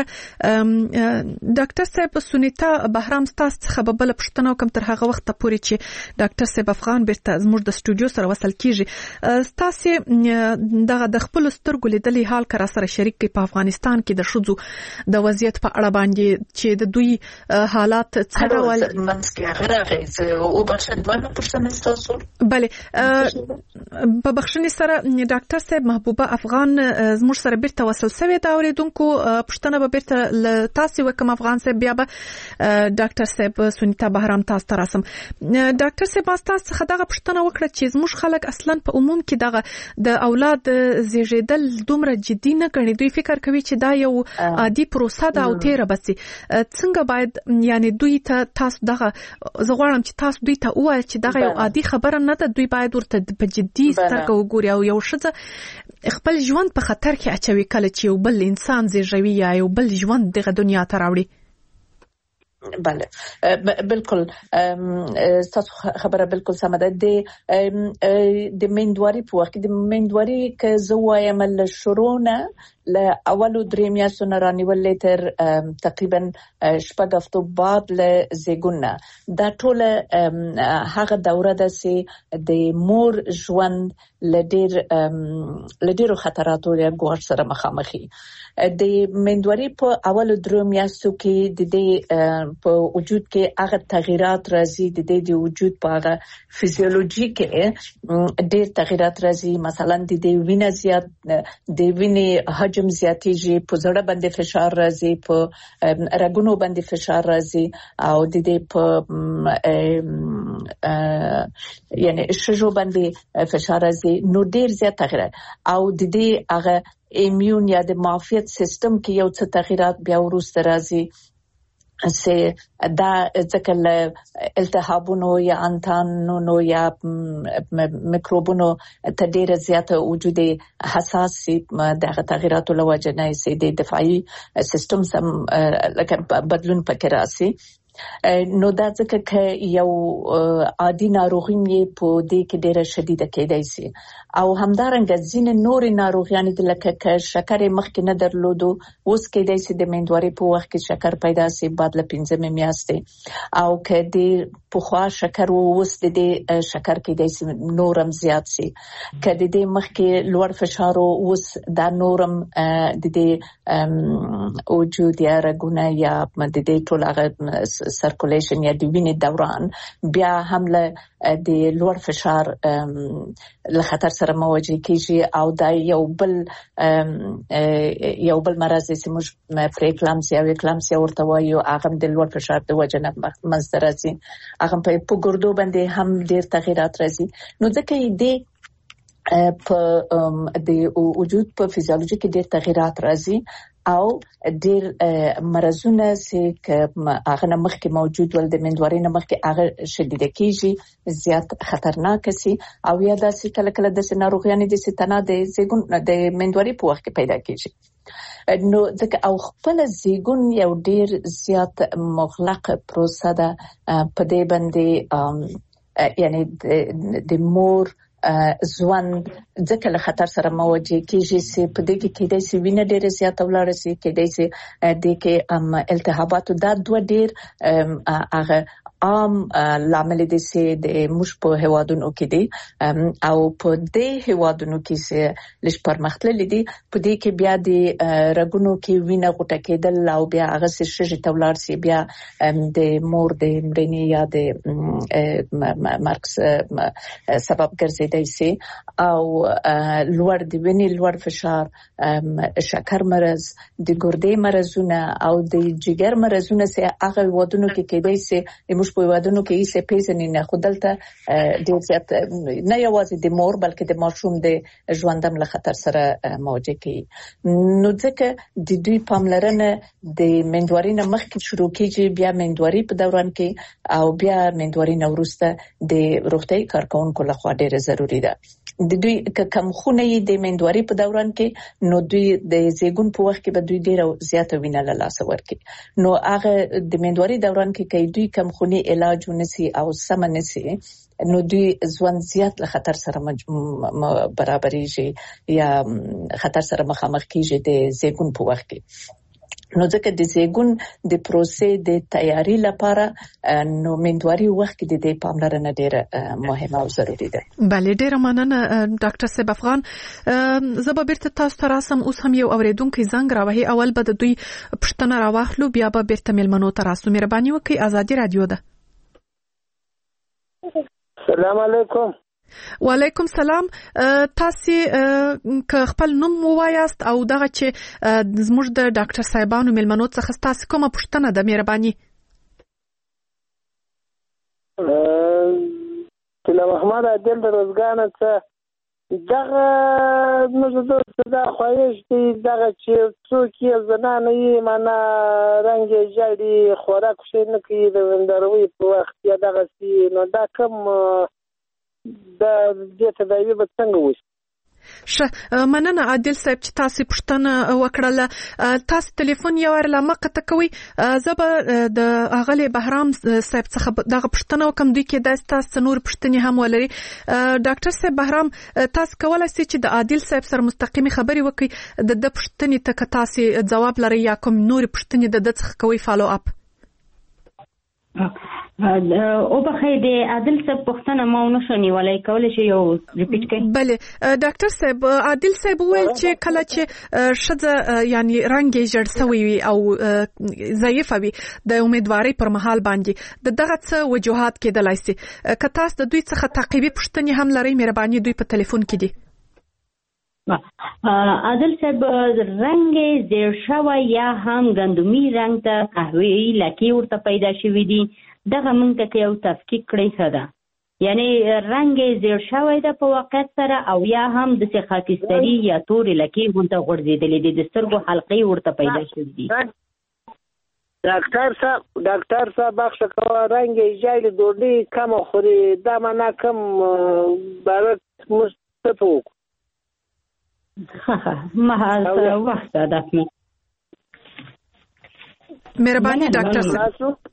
ډاکټر صاحب سنیتا بهرام تاسو څخه بل پښتنه کوم تر هغه وخت پورې چې ډاکټر صاحب افغان بیرته زموږ د سټوډیو سره وصل کیږي تاسو د خپل سترګو لیدلې حال کرا سره شریک په افغانستان کې د شذو د وضعیت په اړه باندې چې د دوی حالات څه ډول بله په بخښنې سره ډاکټر صاحب محبوبه افغان زموږ سره بیرته وصل شوی دا اوریدونکو پښتنه به بیرته تاسو وکم افغان صاحب بیا به ډاکټر صاحب سنیتا بهرام تاسو ته راسم ډاکټر صاحب تاسو څخه دغه پښتنه وکړه چې زموږ خلک اصلا په عموم کې دغه د اولاد زیږیدل دومره جدي نه ګڼي دوی فکر کوي چې دا یو عادي پروسه ده او تیره بس څنګه باید یعنی دوی ته تاسو دغه زغوارم چې تاسو دوی ته وایي چې دغه یو عادي خبره نه ده دوی باید ورته په جدي سترګه وګوري او یو ښځه خپل ژوند په خطر کې اچوي کله چې یو بل انسان زیږوي یا یو بل ژوند دغه دنیا ته راوړي بله بالکل تاسو خبره بالکل سمه ده د مندواري په وخت د مندواري که زه وایم له شروع نه له اولو درې میاشتو نه رانیولې تر تقریبا 6 هفتو بعد له زیګونه دا ټول هغه دوره ده چې د مور ژوند لډیرو خطراتو یا ګواښ سره مخامخي د مندوري په اولو درې میاشتو کې د دې په وجود کې هغه تغیرات راځي د دې وجود په هغه فزیولوژي کې ډېر تغیرات راځي مثلا د دې وینه زیات د وینې حجم زیاتېږي په زړه باندې فشار راځي په رګونو باندې فشار راځي او د دې په یعنی شجو باندې فشار راځي نو ډېر زیات تغیرات او د دې هغه ایمیون یا د معافیت سیستم کې یو څه تغیرات بیا وروسته راځي سه دا ځکه التهابونو یا انتانونو یا میکروبونو ته ډېر زیات وجود حساسي دغه تغیراتو له وجه نه سي د دفاعي سیستم سم لکه بدلون پکې راسي نو دا ځکه چې یو عادي ناروغي په دې کې ډېره شدیده کېدای شي او همدارنګه ځینې نورې ناروغیان د لکه شکر مخکې نه درلودو اوس کېدای شي د مندوري په وخت کې شکر پیدا شي بعد له 15 میاشتې او که د پخوا شکر اوس د دې شکر کېدای شي نورم زیات شي که د دې مخکې لوړ فشار اوس دا نورم د دې وجود یا رګونه یا د دې ټول هغه سرکولیشن یا د وینې دوران بیا هم له د لوړ فشار له خطر سره مواجه کیږي او دا یو بل مرض چې موږ پریکلامسیا او اکلامسیا ورته وایو هغه د لوړ فشار د وجه نه منځته راځي هغه په ګردو باندې هم ډېر تغیرات راځي نو ځکه دې په د وجود په فزیولوژي کې ډېر تغیرات راځي او ډېر مرزونه چې هغه مخکې موجود ول د مندوري نه مخکې هغه شدیده کیږي زیات خطرناک شي او یا داسې کله کله د ناروغیانې د ستنه د زیګون د مندوري په وخت کې پیدا کیږي نو ځکه او خپل زیګون یو ډېر زیات مغلق پروسه ده په دې باندې یعنی د مور ژوند ځکه له خطر سره مواجه کیږي چې په دې کې کېدای شي وینه ډېره زیاته ولاړه شي کېدای شي د کې التهابات دا دوه ډېر هغه عام لامل دي چې د موږ په هوادونو کې دي او په دې هوادونو کې چې لږ پرمختللي دي په دې کې بیا د رګونو کې وینه غوټه کېدل او بیا هغه شې تولار سي بیا د مور د مړینې یا د مرګ سبب ګرځیدای شي او لوړ د وینې لوړ فشار شکر مرض د ګردې مرزونه او د جګر مرزونه چې هغه ودونو کې کېدای شي موږ په ودونو کې یې پیژنې نه خودلته ډېر زیات نه یوازې د مور بلکې د ماشوم د ژوندم له خطر سره مواجه کیږي نو ځکه د دوی پاملرنه د مندوري نه مخکې شروع کیږي بیا مندوري په دوران کې او بیا مندوري نه وروسته د روغتي کارکونکو لخوا ډېر ضروری ده د دوی کم خونه د مندوري په دوران کې نو دوی د زیګون په وخت کې به دوی ډېر زیاته وینه له لاسه ورکړي نو هغه د مندوري دوران کې کوي دوی کم خوني علاج ونسي او سم نسي نو دوی ژوند زیات له خطر سره برابرېږي یا خطر سره مخامخ کیږي د زیګون په وخت کې نو ځکه د زیګون د پروسې د تیاری لپاره نو مندوري وخت کې د دې پاملرنه ډېره مهمه او ضروري ده. بله ډېره مننه ډاکټر صاحب افغان زه به بیرته تاسو ته راسم اوس هم یو اوریدونکو زنګ راوهي اول به د دوی پښتنه راواخلو بیا به بیرته ملمنو ته راسو مهرباني وکړئ ازادي رادیو ده. السلام علیکم. وعلیکم سلام تاسو که خپل نوم ووایاست او دغه چې زموږ د ډاکټر صاحبانو ملمنو څخه تاسو کومه پوښتنه ده مهرباني کله محمد عادل د روزګان څخه دغه موږ د خواهش دی دغه چې څوک یې زنانه یې معنا رنګ جړی خوراک شي نه کوي د وندروي په وخت یا دغه سي نو دا کوم د دې تداوی به څنګه وشي مننه عادل صاحب چې تاسو پښتنه وکړله. تاسو ټلیفون یو ورلا مقطع کوي. زبر د اغلی بهرام صاحب څخه دغه پښتنه وکم دوی کې د تاسو نور پښتني هم ولري. ډاکټر صاحب بهرام تاسو کولای شئ چې د عادل صاحب سره مستقيمي خبري وکړي د پښتني ته تاسو جواب لري یا کوم نور پښتني د څخه کوي فالو اپ. او بخیر د عادل صاحب پښتنه ما ونشو نیولای کولای شي یو ریپیټ کړئ. بله ډاکټر صاحب عادل صاحب وویل چې کله چې شذ یعنی رنګ جوړ شوی وي او ضعیف وي د امیدواري پر مهال باندې دغه څه وجوهات کېدلای شي. که تاسو د دوی څخه تعقیبي پښتني هم لري مهرباني دوی په ټلیفون کې دي. عادل صاحب رنګ زیړ شوی یا هم ګندمي رنګ ته قهوه‌ای لکې ورته پیدا شوی دي دغه موږ ته یو تفکیک کړی څه ده یعنی رنګ زیړ شوی ده په واقعیت سره او یا هم د خاکستري یا تورې لکې ورته غورځېدلې دي د سترګو حلقې ورته پیدا شوی دي. ډاکټر صاحب بخښ کوه رنګ ژیړ ډوډۍ کم خوري دا معنا کم بارک مستفوق ما وخت ده مهرباني ډاکټر صاحب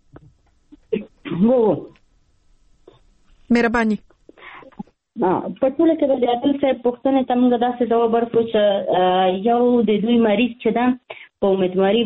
مهرباني په ټول کې د عادل صاحب پوښتنه ته موږ داسې ځواب ورکړو چې یو د دوی مریض چې ده په امیدواري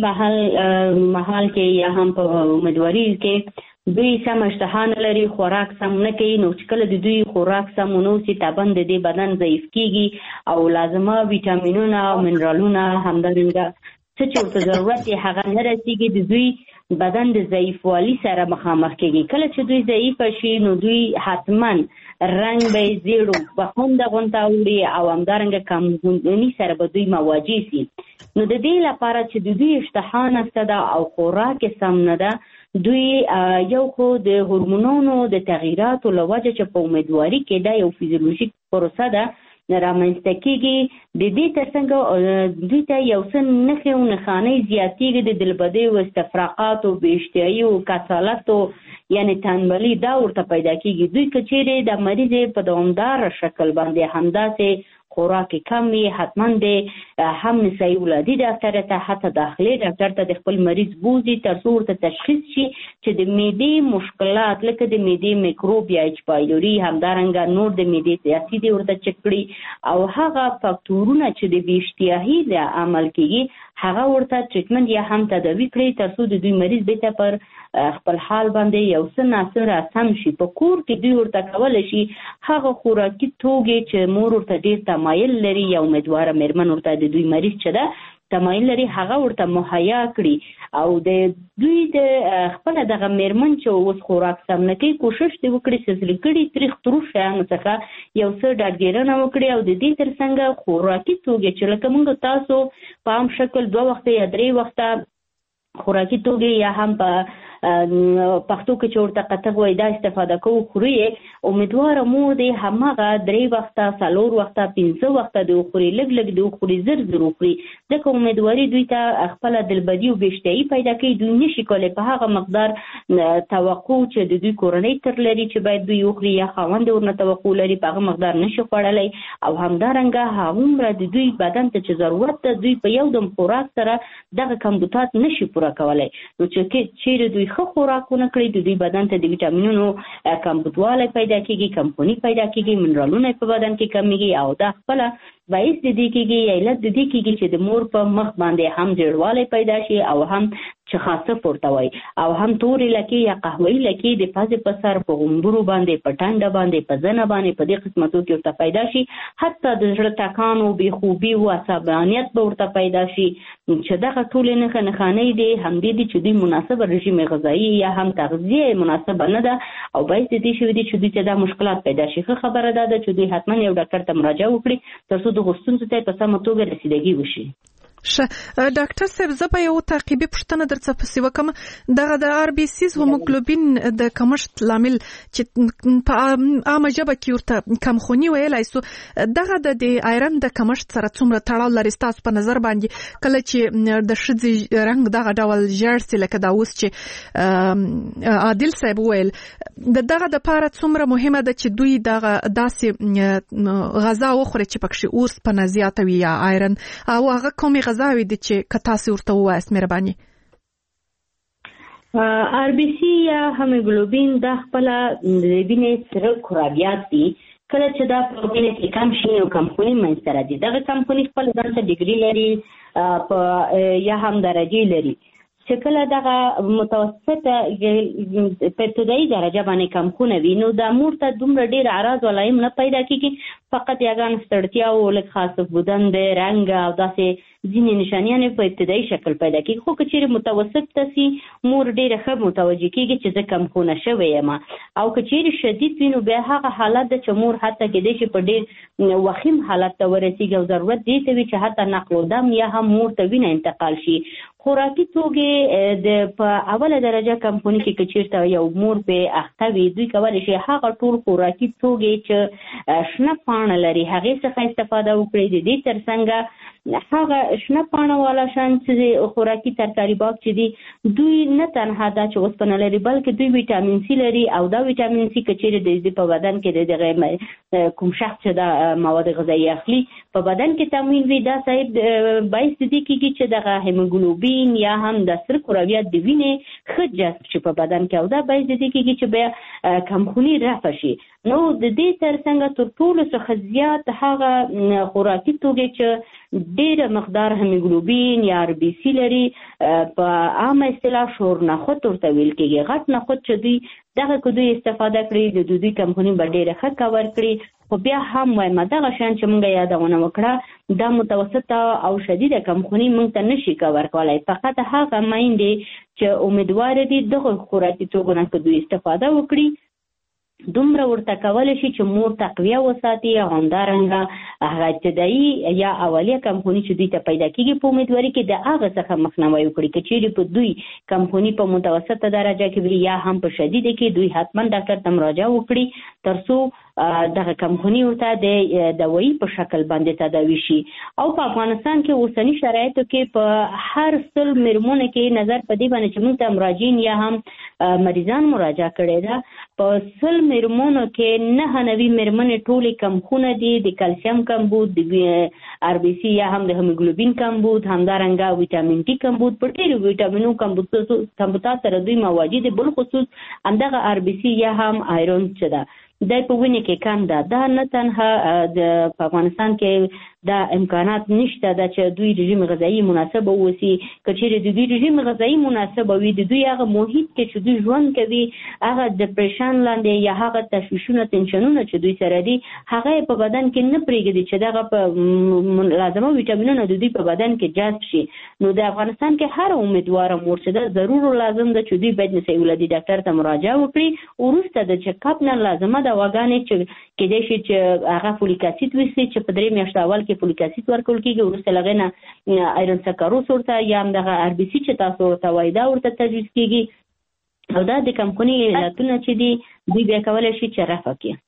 محل کې یا هم په امیدواري کې دوی سم اشتها نه لري خوراک سم نه کوي نو چې کله د دوی خوراک سم ونه وسي طبعا د دې بدن ضعیف کیږي او لازمه ویټامینونه او منرالونه همدارنګه څه چې ورته ضرورت یې هغه نه رسیږي د دوی بدن د ضعیفوالي سره مخامخ کیږي. کله چې دوی ضعیف شي نو دوی حتما رنګ به زیړ بخونده غونته وړي او همدارنګه کمزوري سره به دوی مواجه شي. نو د دې لپاره چې د دوی اشتها نشته ده او خوراک سم نه ده دوی یو خو د هورمونونو د تغییراتو له وجې چې په امیدواري کې دا یو فیزیولوژیک پروسه ده رامنځته کېږي د دې ترڅنګ دوی ته یو څه نښې او نښانې زیاتېږي د دلبدۍ او استفراقاتو بې اشتهایي او کسالتو یعنی تنبلي دا ورته پیدا کېږي. دوی که چیرې د مریض په دوامداره شکل باندې همداسې خوراک کم وي حتما د هم نسایي ولادي ډاکټر ته حتی داخلي ډاکټر ته د خپل مریض بوزي تر څو ورته تشخیص شي چې د معدې مشکلات لکه د معدې میکروب یا ایچ پایلوري همدارنګه نور د معدې اسید ورته چک کړي او هغه فاکتورونه چې د بې اشتهایي د عمل کېږي هغه ورته ټریټمنټ یا هم تداوي کړي تر څو د دوی مریض بیرته پر خپل حال باندې یو څه ناڅه سم شي. په کور کې دوی ورته کولی شي هغه خوراکي توکي چې مور ورته ډېر تمایل لري یا امیدواره مېرمن ورته د دوی مریض چې ده تمایل لري هغه ورته مهیا کړي او د دوی د خپل دغه مېرمن چې اوس خوراک سم نه کوي کوشش دې وکړي چې زړګړي تریخ تروش شیانو څخه یو څه ډاډګیرنه وکړي او د دې ترڅنګ خوراکي توکي چې لکه موږ تاسو په عام شکل 2 وخته یا 3 وخته خوراکي توکي یا هم په پښتو کې چې ورته قطغ وای دا استفاده کوو خوري امیدواره مور دې هماغه 3 وخته 4 وخته 5 وخته د خوري لګ د خوري زر خوري ځکه امیدواري دوی ته خپل دلبدي او بشتهي پیدا کوي دوی نشي کولای په هغه مقدار توقع چې د دوی کورنۍ تر لري چې باید دوی خوري یا خاوند ورنه توقع لري په هغه مقدار نشي خوړلای او همدارنګه هغومره د دوی بدن ته چې ضرورت ده دوی په یو دم خوراک سره دغه کمبودات نشي پوره کولای. نو چې دوی خو خوراکونه کړی د دوی بدن ته د ویټامینونو کمبودوالی پیدا کیږي کمپونی پیدا کیږي منرالونه په بدن کې کمیږي او دا خپل باعث د دې کېږي علت د دې کېږي چې د مور په مخ باندې هم ډیروالی پیدا شي او هم چې خاصه پورته وای او هم تورې لکې یا قهوه‌ای لکې د پازې په سر په غومبرو باندې په ټنډه باندې په زنه باندې په دې قسمتو کې ورته پیدا شي حتی د زړه ټکان او بې خوبي او عصبانیت به ورته پیدا شي چې دغه ټولې نښانې دي همدې دي چې دوی مناسب رژیم غذایی یا هم تغذیه مناسبه نه ده او باعث دي چې دوی ته دا مشکلات پیدا شي. خبره ده چې دوی حتما یو ډاکټر ته مراجعه وکړي تر څو د غوښتنو ته په سمه توګه رسیدګي وشي. ډاکټر صاحب زه به یو تعقیبي پوښتنه درڅخه پسې وکم. دغه د آر بي سیز هیموګلوبین د کمښت لامل چې په عامه ژبه کې ورته کمخوني ویلای سو، دغه د آیرن د کمښت سره څومره تړاو لري ستاسو په نظر باندې؟ کله چې د ښځې رنګ دغه ډول ژیړ سي لکه دا اوس چې عادل صاحب ویل، دغه د پاره څومره مهمه ده چې دوی دغه داسې غذا وخوري چې پکې اوس په زیاته وي یا آیرن، او هغه کومې غذاوي دي چې که تاسو ورته ووایاست مهرباني؟ آر بي سي یا هیموګلوبین د خپل د وینې سره کرویات دي. کله چې دا په وینې کې کم شي او کمپونی منځ راځي، دغه کمپونی خپل ځان ته ډیګري لري یا هم درجه لري چې کله دغه متوسطه په ابتدایي درجه باندې کم خونه وي، نو د مور ته دومره ډیر اعراض ولایم نه پیدا کیږي، فقط یگان ستړتیا او لږ خاص بدن د رنګ او داسې ځینې نشانیان په ابتدایي شکل پیدا کیږي. خو که چیرې متوسط تاسي مور ډیره ښه متوجه کیږي چې زه کم خونه شوی یم، او که چیرې شدید وي نو بیا هغه حالت ده چې مور حتی کېدای شي په ډیر وخیم حالت ته ورسیږي او ضرورت دی ته وي چې حتی نقل الدم یا هم مور ته وینه انتقال شي. خوراکي توګې د په اوله درجه کمپونی کې کچیرته یو مور په اخته وي، دوی کولی شي هغه ټول خوراکي توګې چې شنه پاڼه لري هغې څخه استفاده وکړي. د دې ترڅنګ هغه شنه پاڼه والا شان چې خوراکي ترکاري باغ چې دي دوی نه تنها دا چې اوسپنه لري بلکې دوی ویټامین سی لري، او دا ویټامین سی کچیرې د دې په بدن کې د دغه کوم شخص چې دا مواد غذایي اخلي په بدن کې تموین وي، دا صاحب باعث دي کېږي چې دغه هیموګلوبین یا هم د سره کرویات د وینې ښه جذب شي په بدن کې، او دا باعث دي کېږي چې بیا کمخوني رفع شي. نو د دې ترڅنګ تر ټولو څخه زیات هغه خوراکي توګې چې ډېر مقدار هیموګلوبین یا آر بي سي لري په عامه اصطلاح شور نخود ورته ویل کېږي. غټ نخود چې دوی دغه که دوی استفاده کړي د دوی کمپنی به ډېره ښه کور کړي. خو بیا هم وایم دغه شیان چې موږ یادونه وکړه دا متوسطه او شدیده کمخوني موږ ته نشي کور کولی، فقط هغه میندې چې امیدواره دي دغه خوراکي توکو نه که دوی استفاده وکړي دومره ورته کولی شي چې مور تقویه وساتي، او همدارنګه هغه ابتدایي یا اولیه کمپونی چې دوی ته پیدا کېږي په امیدواري کې د هغه څخه مخنیوی وکړي. که چیرې په دوی کمپونی په متوسطه درجه کې وي یا هم په شدیده کې، دوی حتما ډاکټر ته مراجعه وکړي تر څو دغه کمپونی ورته د دوایي په شکل باندې تداوي شي. او په افغانستان کې اوسنی شرایطو کې په هر 100 میرمنو کې نظر په دې باندې چې موږ ته مراجعین یا هم مریضان مراجعه کړي ده، په 100 میرمنو کې 99 میرمنې ټولې کمخونه دي، د کلسیم کمبود، د آر بي سي یا هم د هیموګلوبین کمبود، همدارنګه ویټامین ډي کمبود، په ډېرو ویټامینونو کمبودات سره دوی مواد دي، بل خصوص همدغه آر بي سي یا هم آیرون چې ده دا په وینې کې کم ده. دا نه تنها په افغانستان کې دا امکانات نشته دا چې دوی رژیم غذایی مناسب اوسي، که چیرې د دوی رژیم غذایی مناسب وي د دوی هغه محیط کې چې دوی ژوند کوي هغه ډپریشن لاندې یا هغه تشویشونه تنشنونه چې دوی سره دي هغه په بدن کې نه پرېږدي چې دغه په لازمه ویټامینونه د دوی په بدن کې جذب شي. نو د افغانستان کې هر امیدواره مور چې دا ضرور لازم ده چې دوی باید نسایي ولادي ډاکټر ته مراجعه وکړي، وروسته د چیکاپ نه لازمه دواګانې چې کېدای شي چې هغه فولیک اسید وسي چې په 3 میاشتو اول کې فولیک اسید ورکول کېږي، وروسته له هغې نه آیرن سکروز ورته یا هم دغه آر بي سي چې تاسو ورته وایي دا ورته تجویز کېږي، او دا د کمپنۍ علتونه چې دي دوی بیا کولی شي چې رفع کړي.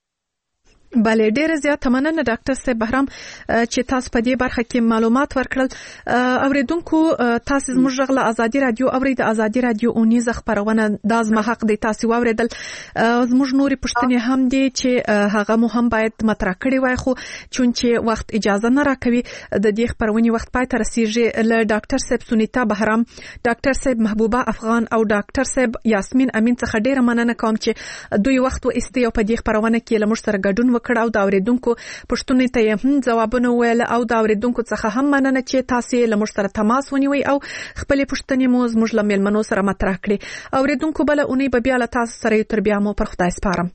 بله ډیره زیاته مننه ډاکټر صاحب بهرام چې تاسو په دې برخه کې معلومات ورکړل. اوریدونکو تاسو زموږ غږ له ازادي رادیو اورئ، د ازادي رادیو اونیزه خبرونه دا زما حق دی تاسو واوریدل. زموږ نورې پوښتنې هم دي چې هغه مو هم باید مطرح کړي وای، خو چون چې وخت اجازه نه راکوي د دې خبرونې وخت پای ته رسیږي. له ډاکټر صاحب سنیتا بهرام، ډاکټر صاحب محبوبه افغان او ډاکټر صاحب یاسمین امین څخه ډیره مننه کوم چې دوی وخت وایستي او په دې خبرونه کې له موږ سره ګډون وکړ او د اوریدونکو پوښتنې ته هم ځوابونه ویل، او د اوریدونکو څخه هم مننه چې تاسو له موږ سره تماس ونیوي او خپل پوښتنې مو زموږ له میلمنو سره مطرح کړې. اوریدونکو بل اونۍ به بیا له تاسو سره تر بیا مو پر خدای سپارم.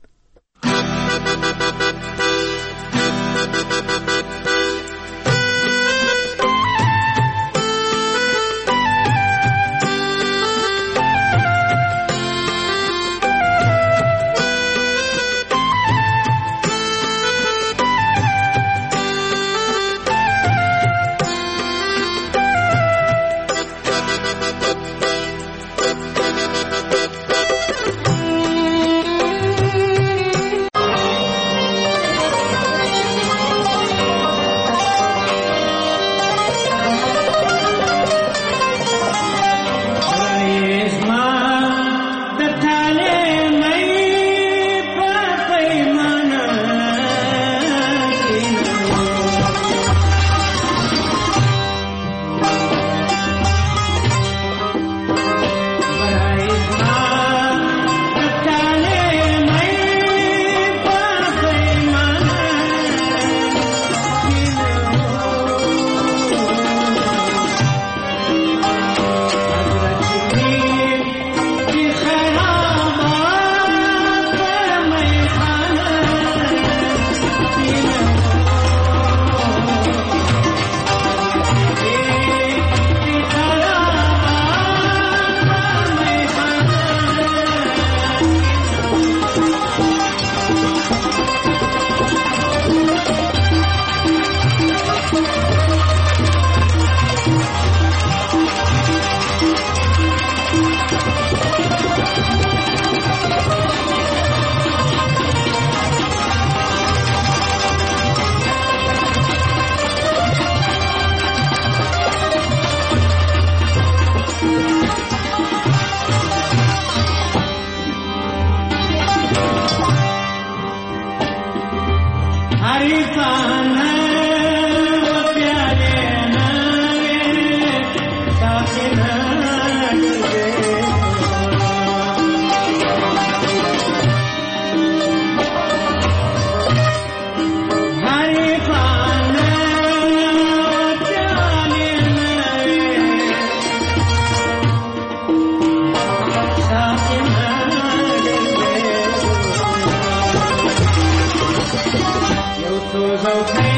Okay.